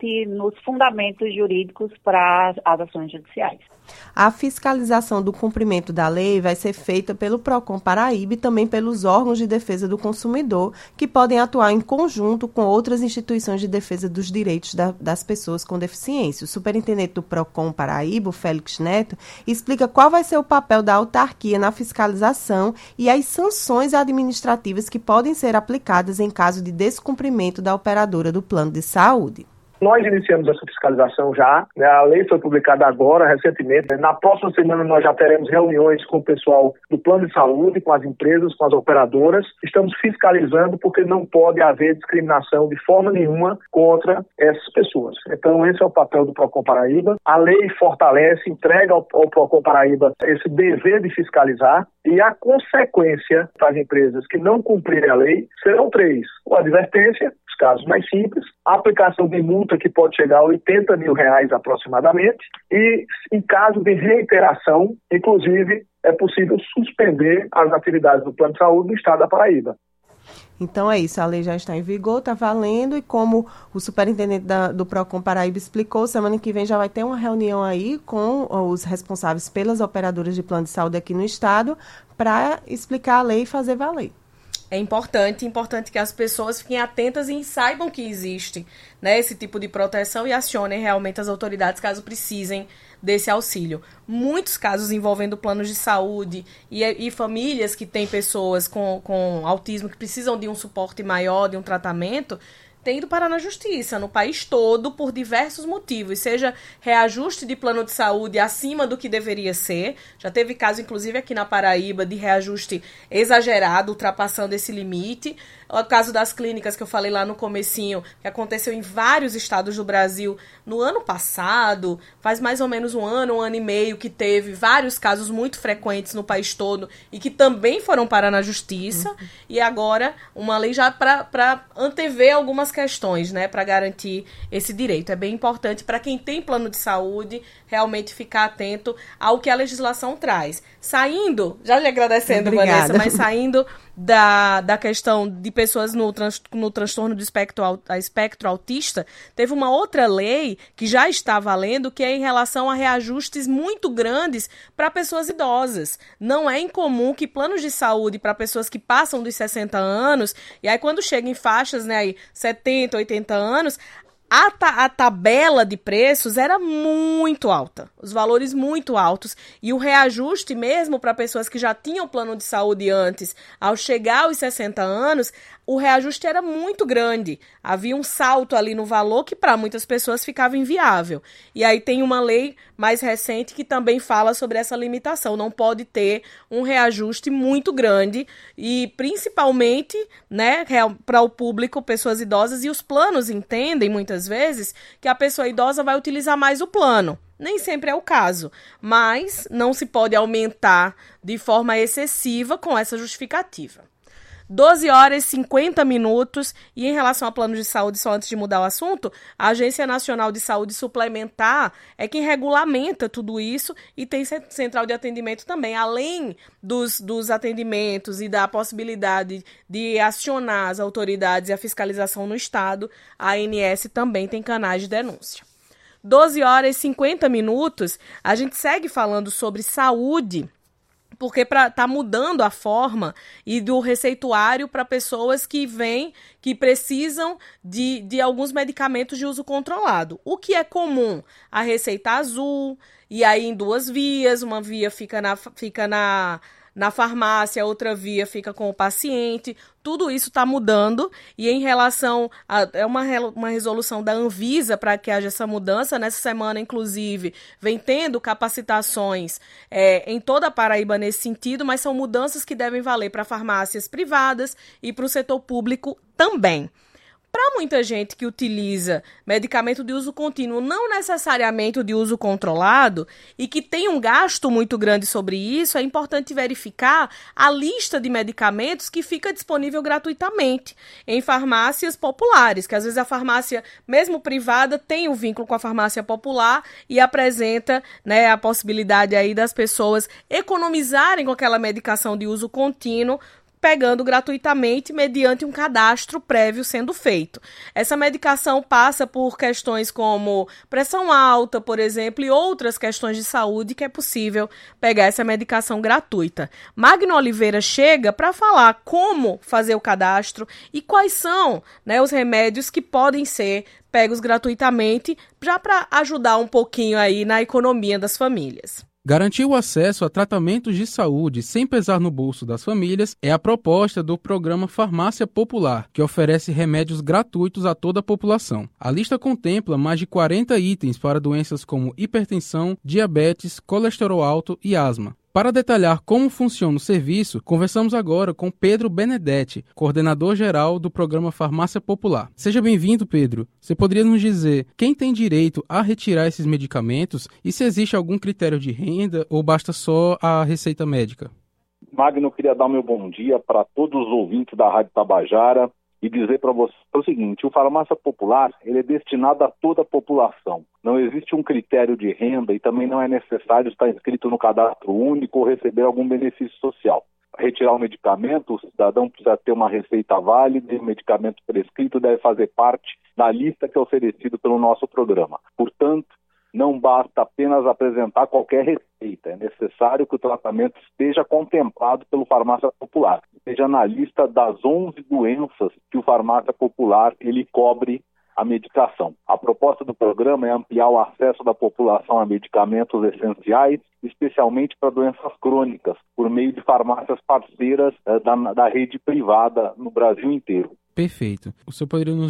realmente nos fundamentos jurídicos para as ações judiciais. A fiscalização do cumprimento da lei vai ser feita pelo PROCON Paraíba e também pelos órgãos de defesa do consumidor, que podem atuar em conjunto com outras instituições de defesa dos direitos das pessoas com deficiência. O superintendente do PROCON Paraíba, o Félix Neto, explica qual vai ser o papel da autarquia na fiscalização e as sanções administrativas que podem ser aplicadas em caso de descumprimento da operadora do plano de saúde. Nós iniciamos essa fiscalização já, né? A lei foi publicada agora, recentemente. Na próxima semana nós já teremos reuniões com o pessoal do plano de saúde, com as empresas, com as operadoras. Estamos fiscalizando porque não pode haver discriminação de forma nenhuma contra essas pessoas. Então esse é o papel do PROCON Paraíba. A lei fortalece, entrega ao PROCON Paraíba esse dever de fiscalizar e a consequência para as empresas que não cumprirem a lei serão 3. Uma advertência, os casos mais simples, a aplicação de multa que pode chegar a R$80 mil aproximadamente e, em caso de reiteração, inclusive, é possível suspender as atividades do plano de saúde do estado da Paraíba. Então é isso, a lei já está em vigor, está valendo, e como o superintendente do PROCON Paraíba explicou, semana que vem já vai ter uma reunião aí com os responsáveis pelas operadoras de plano de saúde aqui no estado para explicar a lei e fazer valer. É importante que as pessoas fiquem atentas e saibam que existe, né, esse tipo de proteção e acionem realmente as autoridades caso precisem desse auxílio. Muitos casos envolvendo planos de saúde e famílias que têm pessoas com autismo que precisam de um suporte maior, de um tratamento, tem ido parar na justiça, no país todo, por diversos motivos, seja reajuste de plano de saúde acima do que deveria ser, já teve caso, inclusive, aqui na Paraíba, de reajuste exagerado, ultrapassando esse limite, o caso das clínicas que eu falei lá no comecinho, que aconteceu em vários estados do Brasil no ano passado, faz mais ou menos um ano e meio, que teve vários casos muito frequentes no país todo e que também foram parar na justiça, e agora uma lei já para antever algumas questões, né, para garantir esse direito. É bem importante para quem tem plano de saúde realmente ficar atento ao que a legislação traz. Saindo, já lhe agradecendo, Obrigada. Vanessa, mas saindo da questão de pessoas no transtorno do espectro autista, teve uma outra lei que já está valendo, que é em relação a reajustes muito grandes para pessoas idosas. Não é incomum que planos de saúde para pessoas que passam dos 60 anos, e aí quando chega em faixas, né, aí 70, 80 anos, a tabela de preços era muito alta, os valores muito altos, e o reajuste mesmo para pessoas que já tinham plano de saúde antes, ao chegar aos 60 anos, o reajuste era muito grande. Havia um salto ali no valor que para muitas pessoas ficava inviável. E aí tem uma lei mais recente que também fala sobre essa limitação. Não pode ter um reajuste muito grande e principalmente, né, para o público, pessoas idosas, e os planos entendem muitas vezes que a pessoa idosa vai utilizar mais o plano. Nem sempre é o caso, mas não se pode aumentar de forma excessiva com essa justificativa. 12h50, e em relação a planos de saúde, só antes de mudar o assunto, a Agência Nacional de Saúde Suplementar é quem regulamenta tudo isso e tem central de atendimento também. Além dos atendimentos e da possibilidade de acionar as autoridades e a fiscalização no Estado, a ANS também tem canais de denúncia. 12h50, a gente segue falando sobre saúde, porque está mudando a forma e do receituário para pessoas que precisam de alguns medicamentos de uso controlado. O que é comum? A receita azul, e aí em 2 vias, uma via fica na farmácia, a outra via fica com o paciente. Tudo isso está mudando, e em relação é uma resolução da Anvisa para que haja essa mudança. Nessa semana, inclusive, vem tendo capacitações em toda a Paraíba nesse sentido, mas são mudanças que devem valer para farmácias privadas e para o setor público também. Para muita gente que utiliza medicamento de uso contínuo, não necessariamente o de uso controlado, e que tem um gasto muito grande sobre isso, é importante verificar a lista de medicamentos que fica disponível gratuitamente em farmácias populares, que às vezes a farmácia, mesmo privada, tem o vínculo com a farmácia popular e apresenta, né, a possibilidade aí das pessoas economizarem com aquela medicação de uso contínuo, pegando gratuitamente mediante um cadastro prévio sendo feito. Essa medicação passa por questões como pressão alta, por exemplo, e outras questões de saúde que é possível pegar essa medicação gratuita. Magno Oliveira chega para falar como fazer o cadastro e quais são, né, os remédios que podem ser pegos gratuitamente, já para ajudar um pouquinho aí na economia das famílias. Garantir o acesso a tratamentos de saúde sem pesar no bolso das famílias é a proposta do programa Farmácia Popular, que oferece remédios gratuitos a toda a população. A lista contempla mais de 40 itens para doenças como hipertensão, diabetes, colesterol alto e asma. Para detalhar como funciona o serviço, conversamos agora com Pedro Benedetti, coordenador-geral do programa Farmácia Popular. Seja bem-vindo, Pedro. Você poderia nos dizer quem tem direito a retirar esses medicamentos e se existe algum critério de renda ou basta só a receita médica? Magno, queria dar o meu bom dia para todos os ouvintes da Rádio Tabajara e dizer para você o seguinte: o Farmácia Popular ele é destinado a toda a população. Não existe um critério de renda e também não é necessário estar inscrito no cadastro único ou receber algum benefício social. Para retirar o medicamento, o cidadão precisa ter uma receita válida e o medicamento prescrito deve fazer parte da lista que é oferecido pelo nosso programa. Portanto, não basta apenas apresentar qualquer receita, é necessário que o tratamento esteja contemplado pelo Farmácia Popular, esteja na lista das 11 doenças que o Farmácia Popular ele cobre a medicação. A proposta do programa é ampliar o acesso da população a medicamentos essenciais, especialmente para doenças crônicas, por meio de farmácias parceiras da rede privada no Brasil inteiro. Perfeito. O senhor poderia nos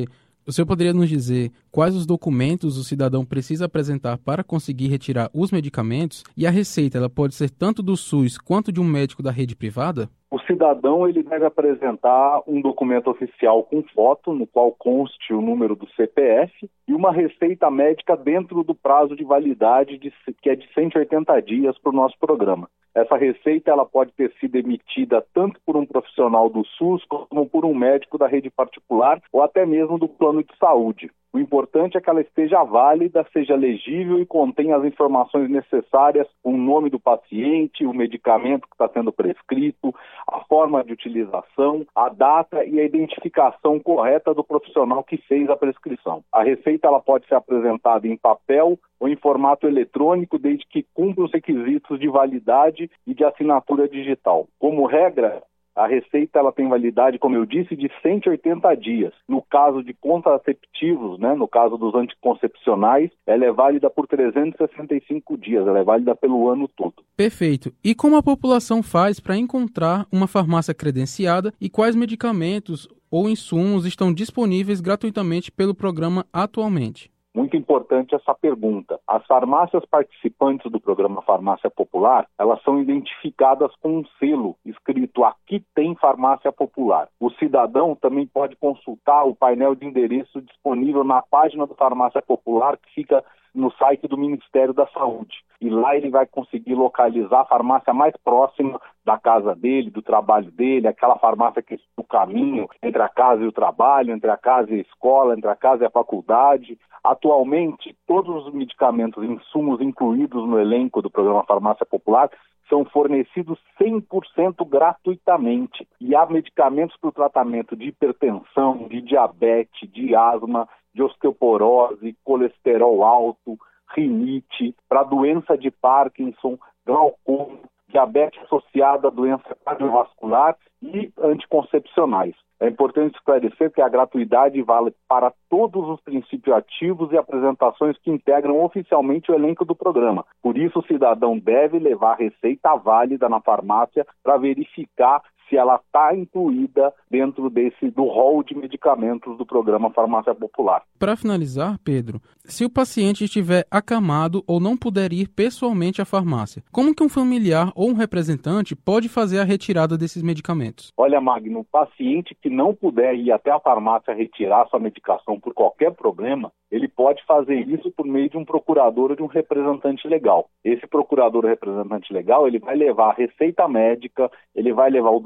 dizer quais os documentos o cidadão precisa apresentar para conseguir retirar os medicamentos? E a receita ela pode ser tanto do SUS quanto de um médico da rede privada? O cidadão ele deve apresentar um documento oficial com foto, no qual conste o número do CPF, e uma receita médica dentro do prazo de validade que é de 180 dias para o nosso programa. Essa receita ela pode ter sido emitida tanto por um profissional do SUS como por um médico da rede particular ou até mesmo do plano de saúde. O importante é que ela esteja válida, seja legível e contenha as informações necessárias, o nome do paciente, o medicamento que está sendo prescrito, a forma de utilização, a data e a identificação correta do profissional que fez a prescrição. A receita ela pode ser apresentada em papel ou em formato eletrônico, desde que cumpra os requisitos de validade e de assinatura digital. Como regra, a receita ela tem validade, como eu disse, de 180 dias. No caso de contraceptivos, no caso dos anticoncepcionais, ela é válida por 365 dias, ela é válida pelo ano todo. Perfeito. E como a população faz para encontrar uma farmácia credenciada e quais medicamentos ou insumos estão disponíveis gratuitamente pelo programa atualmente? Muito importante essa pergunta. As farmácias participantes do programa Farmácia Popular, elas são identificadas com um selo escrito "Aqui tem Farmácia Popular". O cidadão também pode consultar o painel de endereço disponível na página do Farmácia Popular, que fica no site do Ministério da Saúde. E lá ele vai conseguir localizar a farmácia mais próxima da casa dele, do trabalho dele, aquela farmácia que está no caminho entre a casa e o trabalho, entre a casa e a escola, entre a casa e a faculdade. Atualmente, todos os medicamentos e insumos incluídos no elenco do programa Farmácia Popular são fornecidos 100% gratuitamente. E há medicamentos para o tratamento de hipertensão, de diabetes, de asma, de osteoporose, colesterol alto, rinite, para doença de Parkinson, glaucoma, diabetes associada a doença cardiovascular e anticoncepcionais. É importante esclarecer que a gratuidade vale para todos os princípios ativos e apresentações que integram oficialmente o elenco do programa. Por isso, o cidadão deve levar a receita válida na farmácia para verificar se ela está incluída dentro do rol de medicamentos do programa Farmácia Popular. Para finalizar, Pedro, se o paciente estiver acamado ou não puder ir pessoalmente à farmácia, como que um familiar ou um representante pode fazer a retirada desses medicamentos? Olha, Magno, o paciente que não puder ir até a farmácia retirar sua medicação por qualquer problema, ele pode fazer isso por meio de um procurador ou de um representante legal. Esse procurador ou representante legal, ele vai levar a receita médica, ele vai levar o documento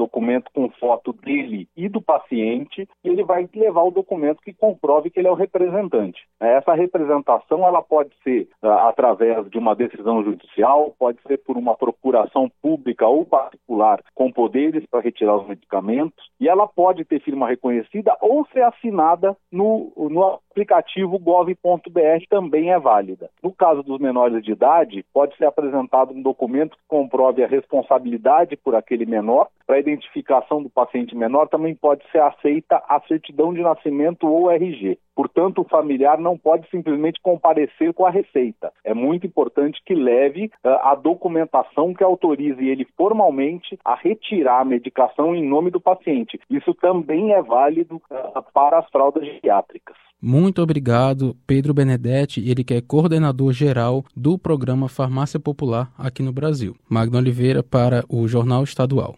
documento com foto dele e do paciente, e ele vai levar o documento que comprove que ele é o representante. Essa representação ela pode ser através de uma decisão judicial, pode ser por uma procuração pública ou particular com poderes para retirar os medicamentos, e ela pode ter firma reconhecida ou ser assinada no aplicativo gov.br, também é válida. No caso dos menores de idade, pode ser apresentado um documento que comprove a responsabilidade por aquele menor. Para a identificação do paciente menor também pode ser aceita a certidão de nascimento ou RG. Portanto, o familiar não pode simplesmente comparecer com a receita. É muito importante que leve a documentação que autorize ele formalmente a retirar a medicação em nome do paciente. Isso também é válido para as fraldas geriátricas. Muito obrigado, Pedro Benedetti, ele que é coordenador geral do programa Farmácia Popular aqui no Brasil. Magno Oliveira para o Jornal Estadual.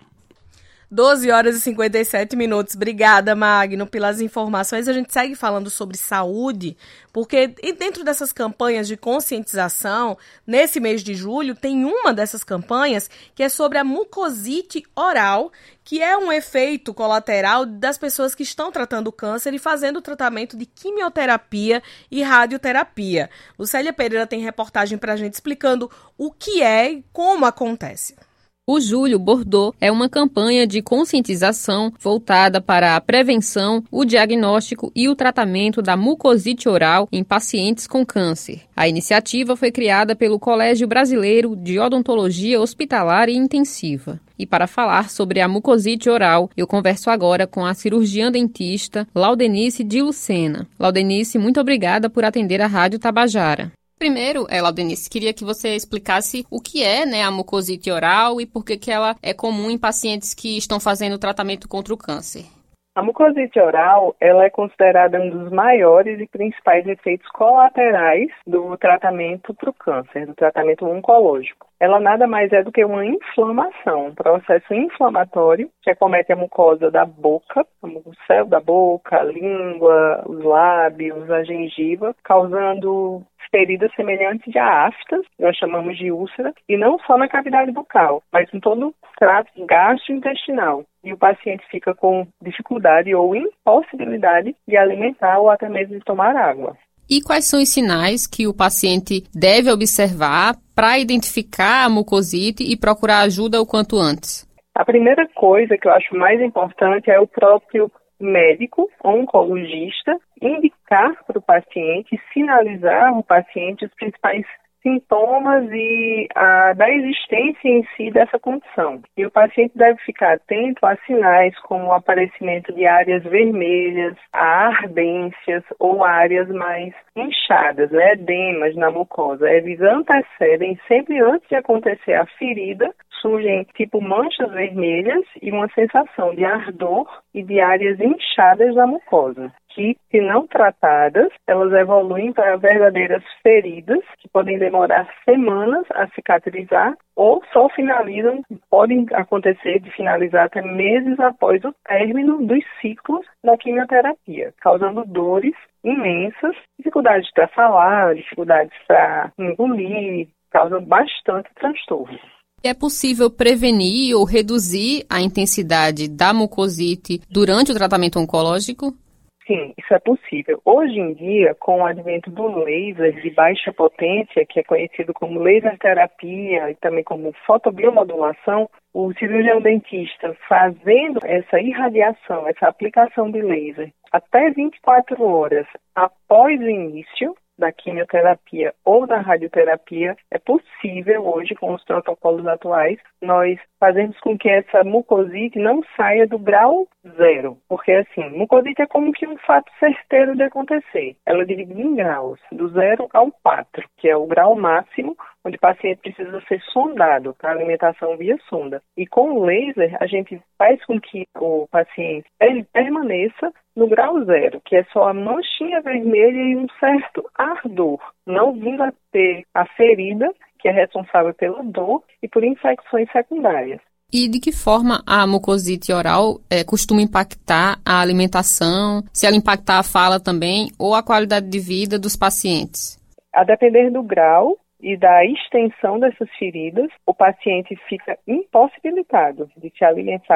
12h57. Obrigada, Magno, pelas informações. A gente segue falando sobre saúde, porque dentro dessas campanhas de conscientização, nesse mês de julho, tem uma dessas campanhas que é sobre a mucosite oral, que é um efeito colateral das pessoas que estão tratando câncer e fazendo o tratamento de quimioterapia e radioterapia. Lucélia Pereira tem reportagem para a gente explicando o que é e como acontece. O Julho Bordô é uma campanha de conscientização voltada para a prevenção, o diagnóstico e o tratamento da mucosite oral em pacientes com câncer. A iniciativa foi criada pelo Colégio Brasileiro de Odontologia Hospitalar e Intensiva. E para falar sobre a mucosite oral, eu converso agora com a cirurgiã dentista Laudenice de Lucena. Laudenice, muito obrigada por atender a Rádio Tabajara. Primeiro, Laudenice, queria que você explicasse o que é, a mucosite oral e por que ela é comum em pacientes que estão fazendo tratamento contra o câncer. A mucosite oral, ela é considerada um dos maiores e principais efeitos colaterais do tratamento para o câncer, do tratamento oncológico. Ela nada mais é do que uma inflamação, um processo inflamatório que acomete a mucosa da boca, o céu da boca, a língua, os lábios, a gengiva, causando feridas semelhantes a aftas, nós chamamos de úlcera, e não só na cavidade bucal, mas em todo o trato gastrointestinal. E o paciente fica com dificuldade ou impossibilidade de alimentar ou até mesmo de tomar água. E quais são os sinais que o paciente deve observar para identificar a mucosite e procurar ajuda o quanto antes? A primeira coisa que eu acho mais importante é o próprio médico, oncologista, indicar para o paciente, sinalizar ao paciente os principais sintomas e da existência em si dessa condição. E o paciente deve ficar atento a sinais como o aparecimento de áreas vermelhas, a ardências ou áreas mais inchadas, edemas na mucosa. Eles antecedem, sempre antes de acontecer a ferida, surgem tipo manchas vermelhas e uma sensação de ardor e de áreas inchadas na mucosa, que, se não tratadas, elas evoluem para verdadeiras feridas que podem demorar semanas a cicatrizar ou só finalizam, podem acontecer de finalizar até meses após o término dos ciclos da quimioterapia, causando dores imensas, dificuldades para falar, dificuldades para engolir, causam bastante transtorno. É possível prevenir ou reduzir a intensidade da mucosite durante o tratamento oncológico? Sim, isso é possível. Hoje em dia, com o advento do laser de baixa potência, que é conhecido como laser terapia e também como fotobiomodulação, o cirurgião dentista fazendo essa irradiação, essa aplicação de laser até 24 horas após o início da quimioterapia ou da radioterapia, é possível hoje, com os protocolos atuais, nós fazemos com que essa mucosite não saia do grau 0. Porque, assim, mucosite é como que um fato certeiro de acontecer. Ela divide em graus, do 0 ao 4, que é o grau máximo, onde o paciente precisa ser sondado para alimentação via sonda. E com o laser, a gente faz com que o paciente permaneça no grau 0, que é só a manchinha vermelha e um certo ardor, não vindo a ter a ferida, que é responsável pela dor e por infecções secundárias. E de que forma a mucosite oral costuma impactar a alimentação, se ela impactar a fala também, ou a qualidade de vida dos pacientes? A depender do grau e da extensão dessas feridas, o paciente fica impossibilitado de se alimentar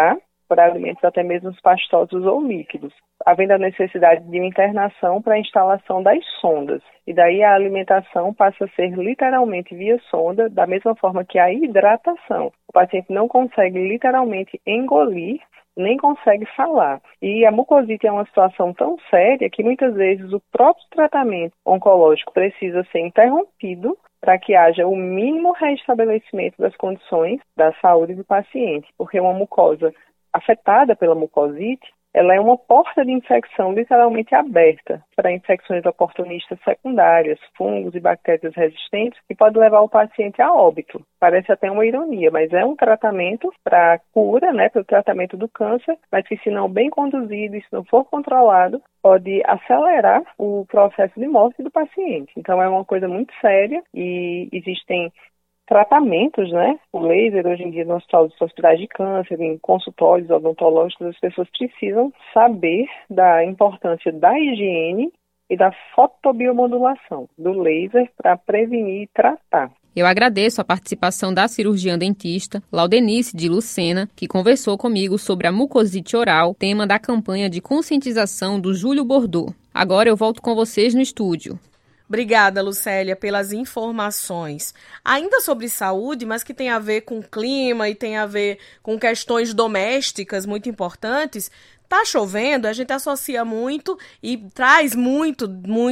por alimentos até mesmo pastosos ou líquidos, havendo a necessidade de uma internação para a instalação das sondas. E daí a alimentação passa a ser literalmente via sonda, da mesma forma que a hidratação. O paciente não consegue literalmente engolir, nem consegue falar. E a mucosite é uma situação tão séria que muitas vezes o próprio tratamento oncológico precisa ser interrompido para que haja o mínimo restabelecimento das condições da saúde do paciente, porque uma mucosa afetada pela mucosite, ela é uma porta de infecção literalmente aberta para infecções oportunistas secundárias, fungos e bactérias resistentes, que pode levar o paciente a óbito. Parece até uma ironia, mas é um tratamento para cura, para o tratamento do câncer, mas que se não bem conduzido e se não for controlado, pode acelerar o processo de morte do paciente. Então é uma coisa muito séria e existem tratamentos, o laser hoje em dia nos hospitais de câncer, em consultórios odontológicos, as pessoas precisam saber da importância da higiene e da fotobiomodulação do laser para prevenir e tratar. Eu agradeço a participação da cirurgiã dentista Laudenice de Lucena, que conversou comigo sobre a mucosite oral, tema da campanha de conscientização do Julho Bordeaux. Agora eu volto com vocês no estúdio. Obrigada, Lucélia, pelas informações. Ainda sobre saúde, mas que tem a ver com clima e tem a ver com questões domésticas muito importantes. Tá chovendo, a gente associa muito e traz muito,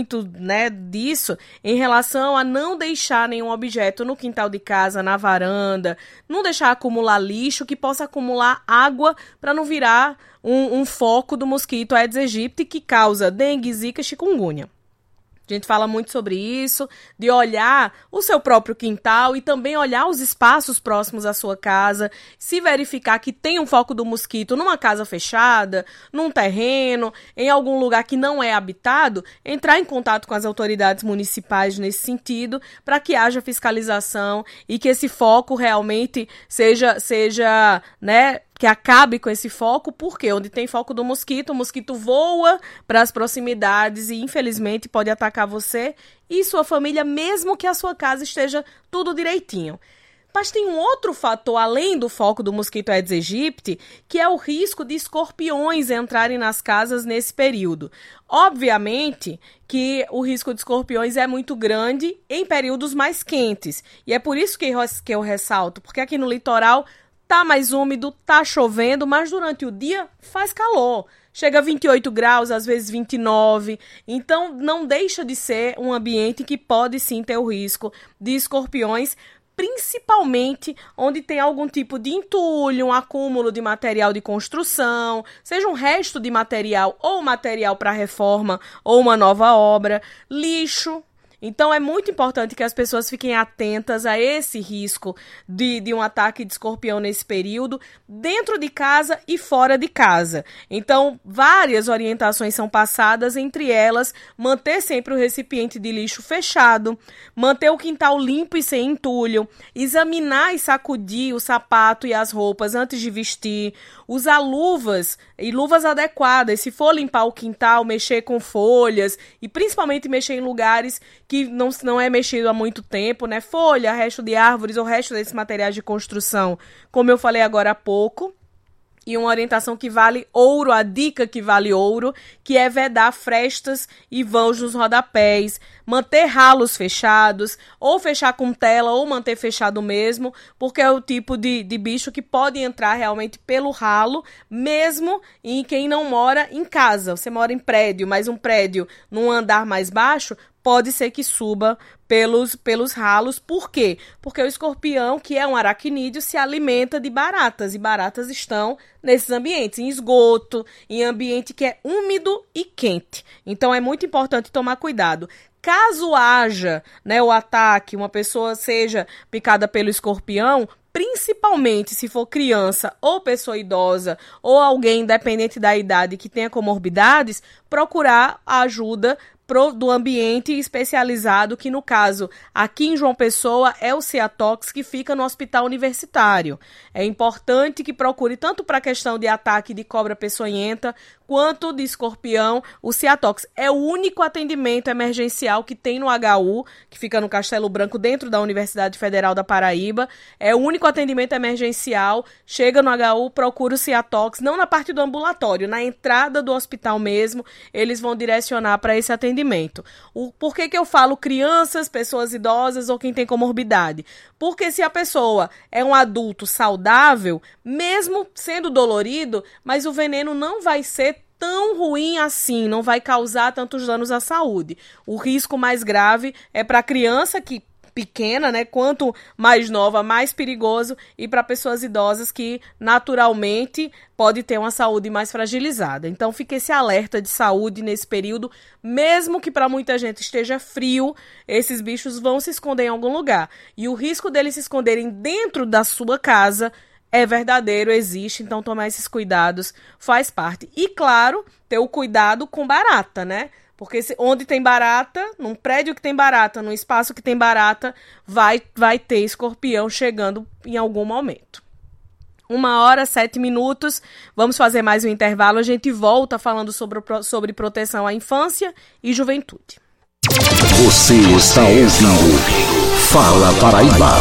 disso em relação a não deixar nenhum objeto no quintal de casa, na varanda, não deixar acumular lixo que possa acumular água para não virar um foco do mosquito Aedes aegypti que causa dengue, zika e chikungunya. A gente fala muito sobre isso, de olhar o seu próprio quintal e também olhar os espaços próximos à sua casa, se verificar que tem um foco do mosquito numa casa fechada, num terreno, em algum lugar que não é habitado, entrar em contato com as autoridades municipais nesse sentido, para que haja fiscalização e que esse foco realmente seja que acabe com esse foco, porque onde tem foco do mosquito, o mosquito voa para as proximidades e, infelizmente, pode atacar você e sua família, mesmo que a sua casa esteja tudo direitinho. Mas tem um outro fator, além do foco do mosquito Aedes aegypti, que é o risco de escorpiões entrarem nas casas nesse período. Obviamente que o risco de escorpiões é muito grande em períodos mais quentes. E é por isso que eu ressalto, porque aqui no litoral tá mais úmido, tá chovendo, mas durante o dia faz calor. Chega a 28 graus, às vezes 29. Então, não deixa de ser um ambiente que pode sim ter o risco de escorpiões, principalmente onde tem algum tipo de entulho, um acúmulo de material de construção, seja um resto de material ou material para reforma ou uma nova obra, lixo. Então, é muito importante que as pessoas fiquem atentas a esse risco de um ataque de escorpião nesse período, dentro de casa e fora de casa. Então, várias orientações são passadas, entre elas, manter sempre o recipiente de lixo fechado, manter o quintal limpo e sem entulho, examinar e sacudir o sapato e as roupas antes de vestir, usar luvas e luvas adequadas. Se for limpar o quintal, mexer com folhas e principalmente mexer em lugares que não é mexido há muito tempo, folha, resto de árvores ou resto desses materiais de construção, como eu falei agora há pouco. E uma orientação que vale ouro, a dica que vale ouro, que é vedar frestas e vãos nos rodapés, manter ralos fechados, ou fechar com tela, ou manter fechado mesmo, porque é o tipo de bicho que pode entrar realmente pelo ralo, mesmo em quem não mora em casa. Você mora em prédio, mas um prédio num andar mais baixo, pode ser que suba pelos ralos. Por quê? Porque o escorpião, que é um aracnídeo, se alimenta de baratas. E baratas estão nesses ambientes, em esgoto, em ambiente que é úmido e quente. Então, é muito importante tomar cuidado. Caso haja o ataque, uma pessoa seja picada pelo escorpião, principalmente se for criança ou pessoa idosa ou alguém independente da idade que tenha comorbidades, procurar a ajuda do ambiente especializado, que no caso aqui em João Pessoa é o Ciatox, que fica no hospital universitário. É importante que procure tanto para a questão de ataque de cobra peçonhenta quanto de escorpião, o Ciatox. É o único atendimento emergencial que tem no HU, que fica no Castelo Branco, dentro da Universidade Federal da Paraíba. É o único atendimento emergencial. Chega no HU, procura o Ciatox, não na parte do ambulatório, na entrada do hospital mesmo, eles vão direcionar para esse atendimento. Por que eu falo crianças, pessoas idosas ou quem tem comorbidade? Porque se a pessoa é um adulto saudável, mesmo sendo dolorido, mas o veneno não vai ser tão ruim assim, não vai causar tantos danos à saúde. O risco mais grave é para a criança pequena, né? Quanto mais nova, mais perigoso, e para pessoas idosas que naturalmente pode ter uma saúde mais fragilizada. Então fica esse alerta de saúde nesse período, mesmo que para muita gente esteja frio, esses bichos vão se esconder em algum lugar. E o risco deles se esconderem dentro da sua casa é verdadeiro, existe, então tomar esses cuidados faz parte. E claro, ter o cuidado com barata, né? Porque onde tem barata, num prédio que tem barata, num espaço que tem barata, vai ter escorpião chegando em algum momento. 1h07. Vamos fazer mais um intervalo. A gente volta falando sobre proteção à infância e juventude. Você está ouvindo Fala Paraíba.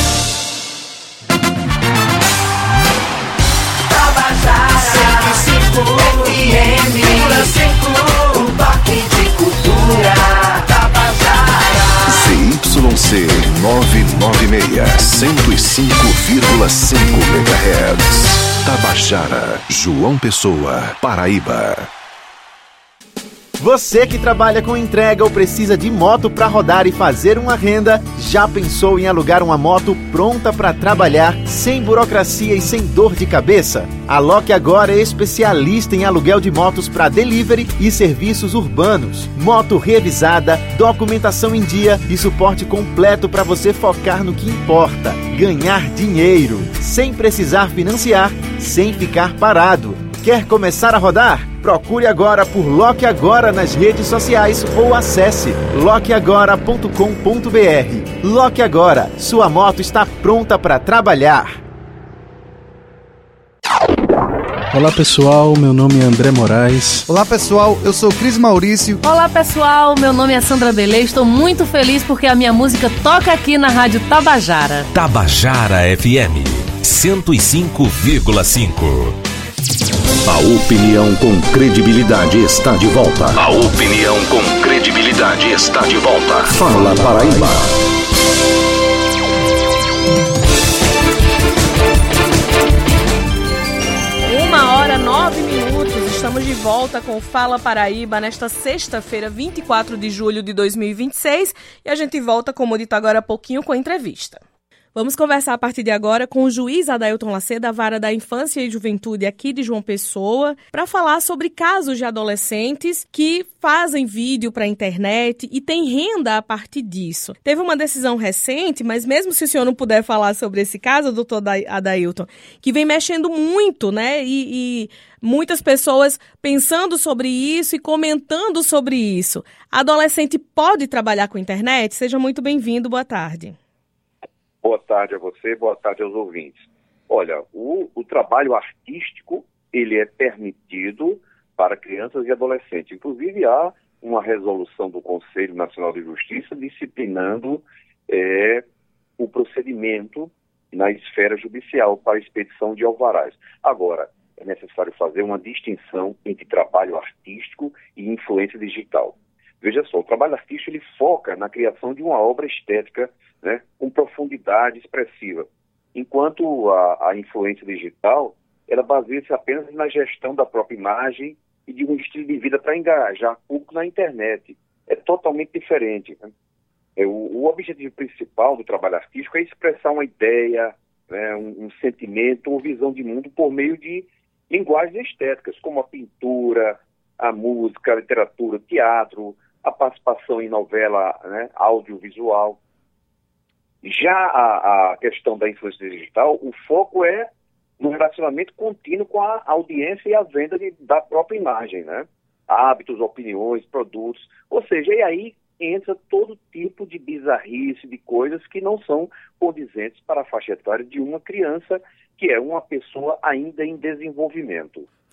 ZYC 996, 105,5 MHz. Tabajara, João Pessoa, Paraíba. Você que trabalha com entrega ou precisa de moto para rodar e fazer uma renda, já pensou em alugar uma moto pronta para trabalhar, sem burocracia e sem dor de cabeça? A Loque Agora é especialista em aluguel de motos para delivery e serviços urbanos. Moto revisada, documentação em dia e suporte completo para você focar no que importa: ganhar dinheiro, sem precisar financiar, sem ficar parado. Quer começar a rodar? Procure agora por Loque Agora nas redes sociais ou acesse loqueagora.com.br. Loque Agora, sua moto está pronta para trabalhar. Olá pessoal, meu nome é André Moraes. Olá pessoal, eu sou Cris Maurício. Olá pessoal, meu nome é Sandra Belê. Estou muito feliz porque a minha música toca aqui na Rádio Tabajara. Tabajara FM 105,5. A opinião com credibilidade está de volta. A opinião com credibilidade está de volta. Fala Paraíba. 1h09. Estamos de volta com Fala Paraíba nesta sexta-feira, 24 de julho de 2026. E a gente volta, como dito agora há pouquinho, com a entrevista. Vamos conversar a partir de agora com o juiz Adailton Lacer, da Vara da Infância e Juventude aqui de João Pessoa, para falar sobre casos de adolescentes que fazem vídeo para a internet e têm renda a partir disso. Teve uma decisão recente, mas mesmo se o senhor não puder falar sobre esse caso, doutor Adailton, que vem mexendo muito, né? E muitas pessoas pensando sobre isso e comentando sobre isso. Adolescente pode trabalhar com internet? Seja muito bem-vindo, boa tarde. Boa tarde a você, boa tarde aos ouvintes. Olha, o trabalho artístico, ele é permitido para crianças e adolescentes. Inclusive, há uma resolução do Conselho Nacional de Justiça disciplinando o procedimento na esfera judicial para a expedição de alvarás. Agora, é necessário fazer uma distinção entre trabalho artístico e influência digital. Veja só, o trabalho artístico ele foca na criação de uma obra estética, né, com profundidade expressiva, enquanto a influência digital, ela baseia-se apenas na gestão da própria imagem e de um estilo de vida para engajar público na internet. É totalmente diferente, né? O objetivo principal do trabalho artístico é expressar uma ideia, né, um sentimento ou visão de mundo por meio de linguagens estéticas, como a pintura, a música, a literatura, o teatro, a participação em novela, né, audiovisual. Já a questão da influência digital, o foco é no relacionamento contínuo com a audiência e a venda da própria imagem, né? Hábitos, opiniões, produtos, ou seja, e aí entra todo tipo de bizarrice, de coisas que não são condizentes para a faixa etária de uma criança, que é uma pessoa ainda em desenvolvimento.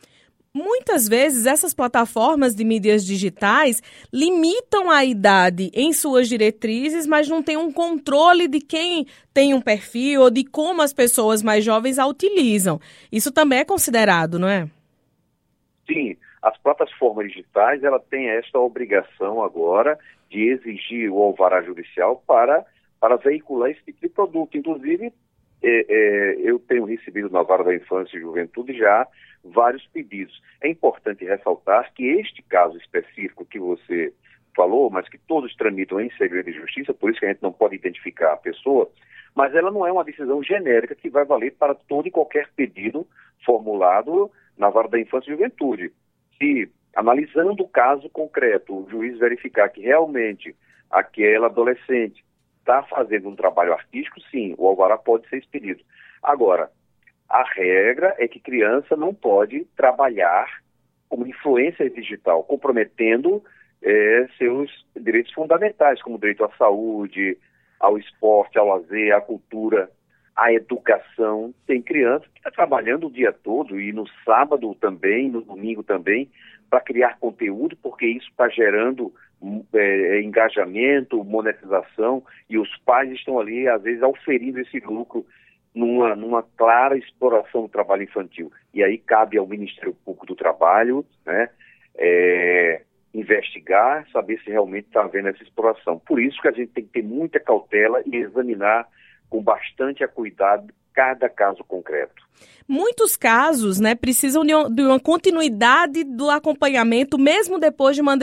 Muitas vezes essas plataformas de mídias digitais limitam a idade em suas diretrizes, mas não tem um controle de quem tem um perfil ou de como as pessoas mais jovens a utilizam. Isso também é considerado, não é? Sim, as plataformas digitais ela têm esta obrigação agora de exigir o alvará judicial para veicular esse tipo de produto. Inclusive, eu tenho recebido na Vara da Infância e Juventude já vários pedidos. É importante ressaltar que este caso específico que você falou, mas que todos tramitam em segredo de justiça, por isso que a gente não pode identificar a pessoa, mas ela não é uma decisão genérica que vai valer para todo e qualquer pedido formulado na Vara da Infância e Juventude. Se, analisando o caso concreto, o juiz verificar que realmente aquela adolescente está fazendo um trabalho artístico, sim, o alvará pode ser expedido. Agora, a regra é que criança não pode trabalhar como influência digital, comprometendo seus direitos fundamentais, como o direito à saúde, ao esporte, ao lazer, à cultura, à educação. Tem criança que está trabalhando o dia todo e no sábado também, no domingo também, para criar conteúdo, porque isso está gerando engajamento, monetização, e os pais estão ali, às vezes, auferindo esse lucro numa clara exploração do trabalho infantil. E aí cabe ao Ministério Público do Trabalho, né, investigar, saber se realmente está havendo essa exploração. Por isso que a gente tem que ter muita cautela e examinar com bastante cuidado cada caso concreto. Muitos casos, né, precisam de uma continuidade do acompanhamento, mesmo depois de uma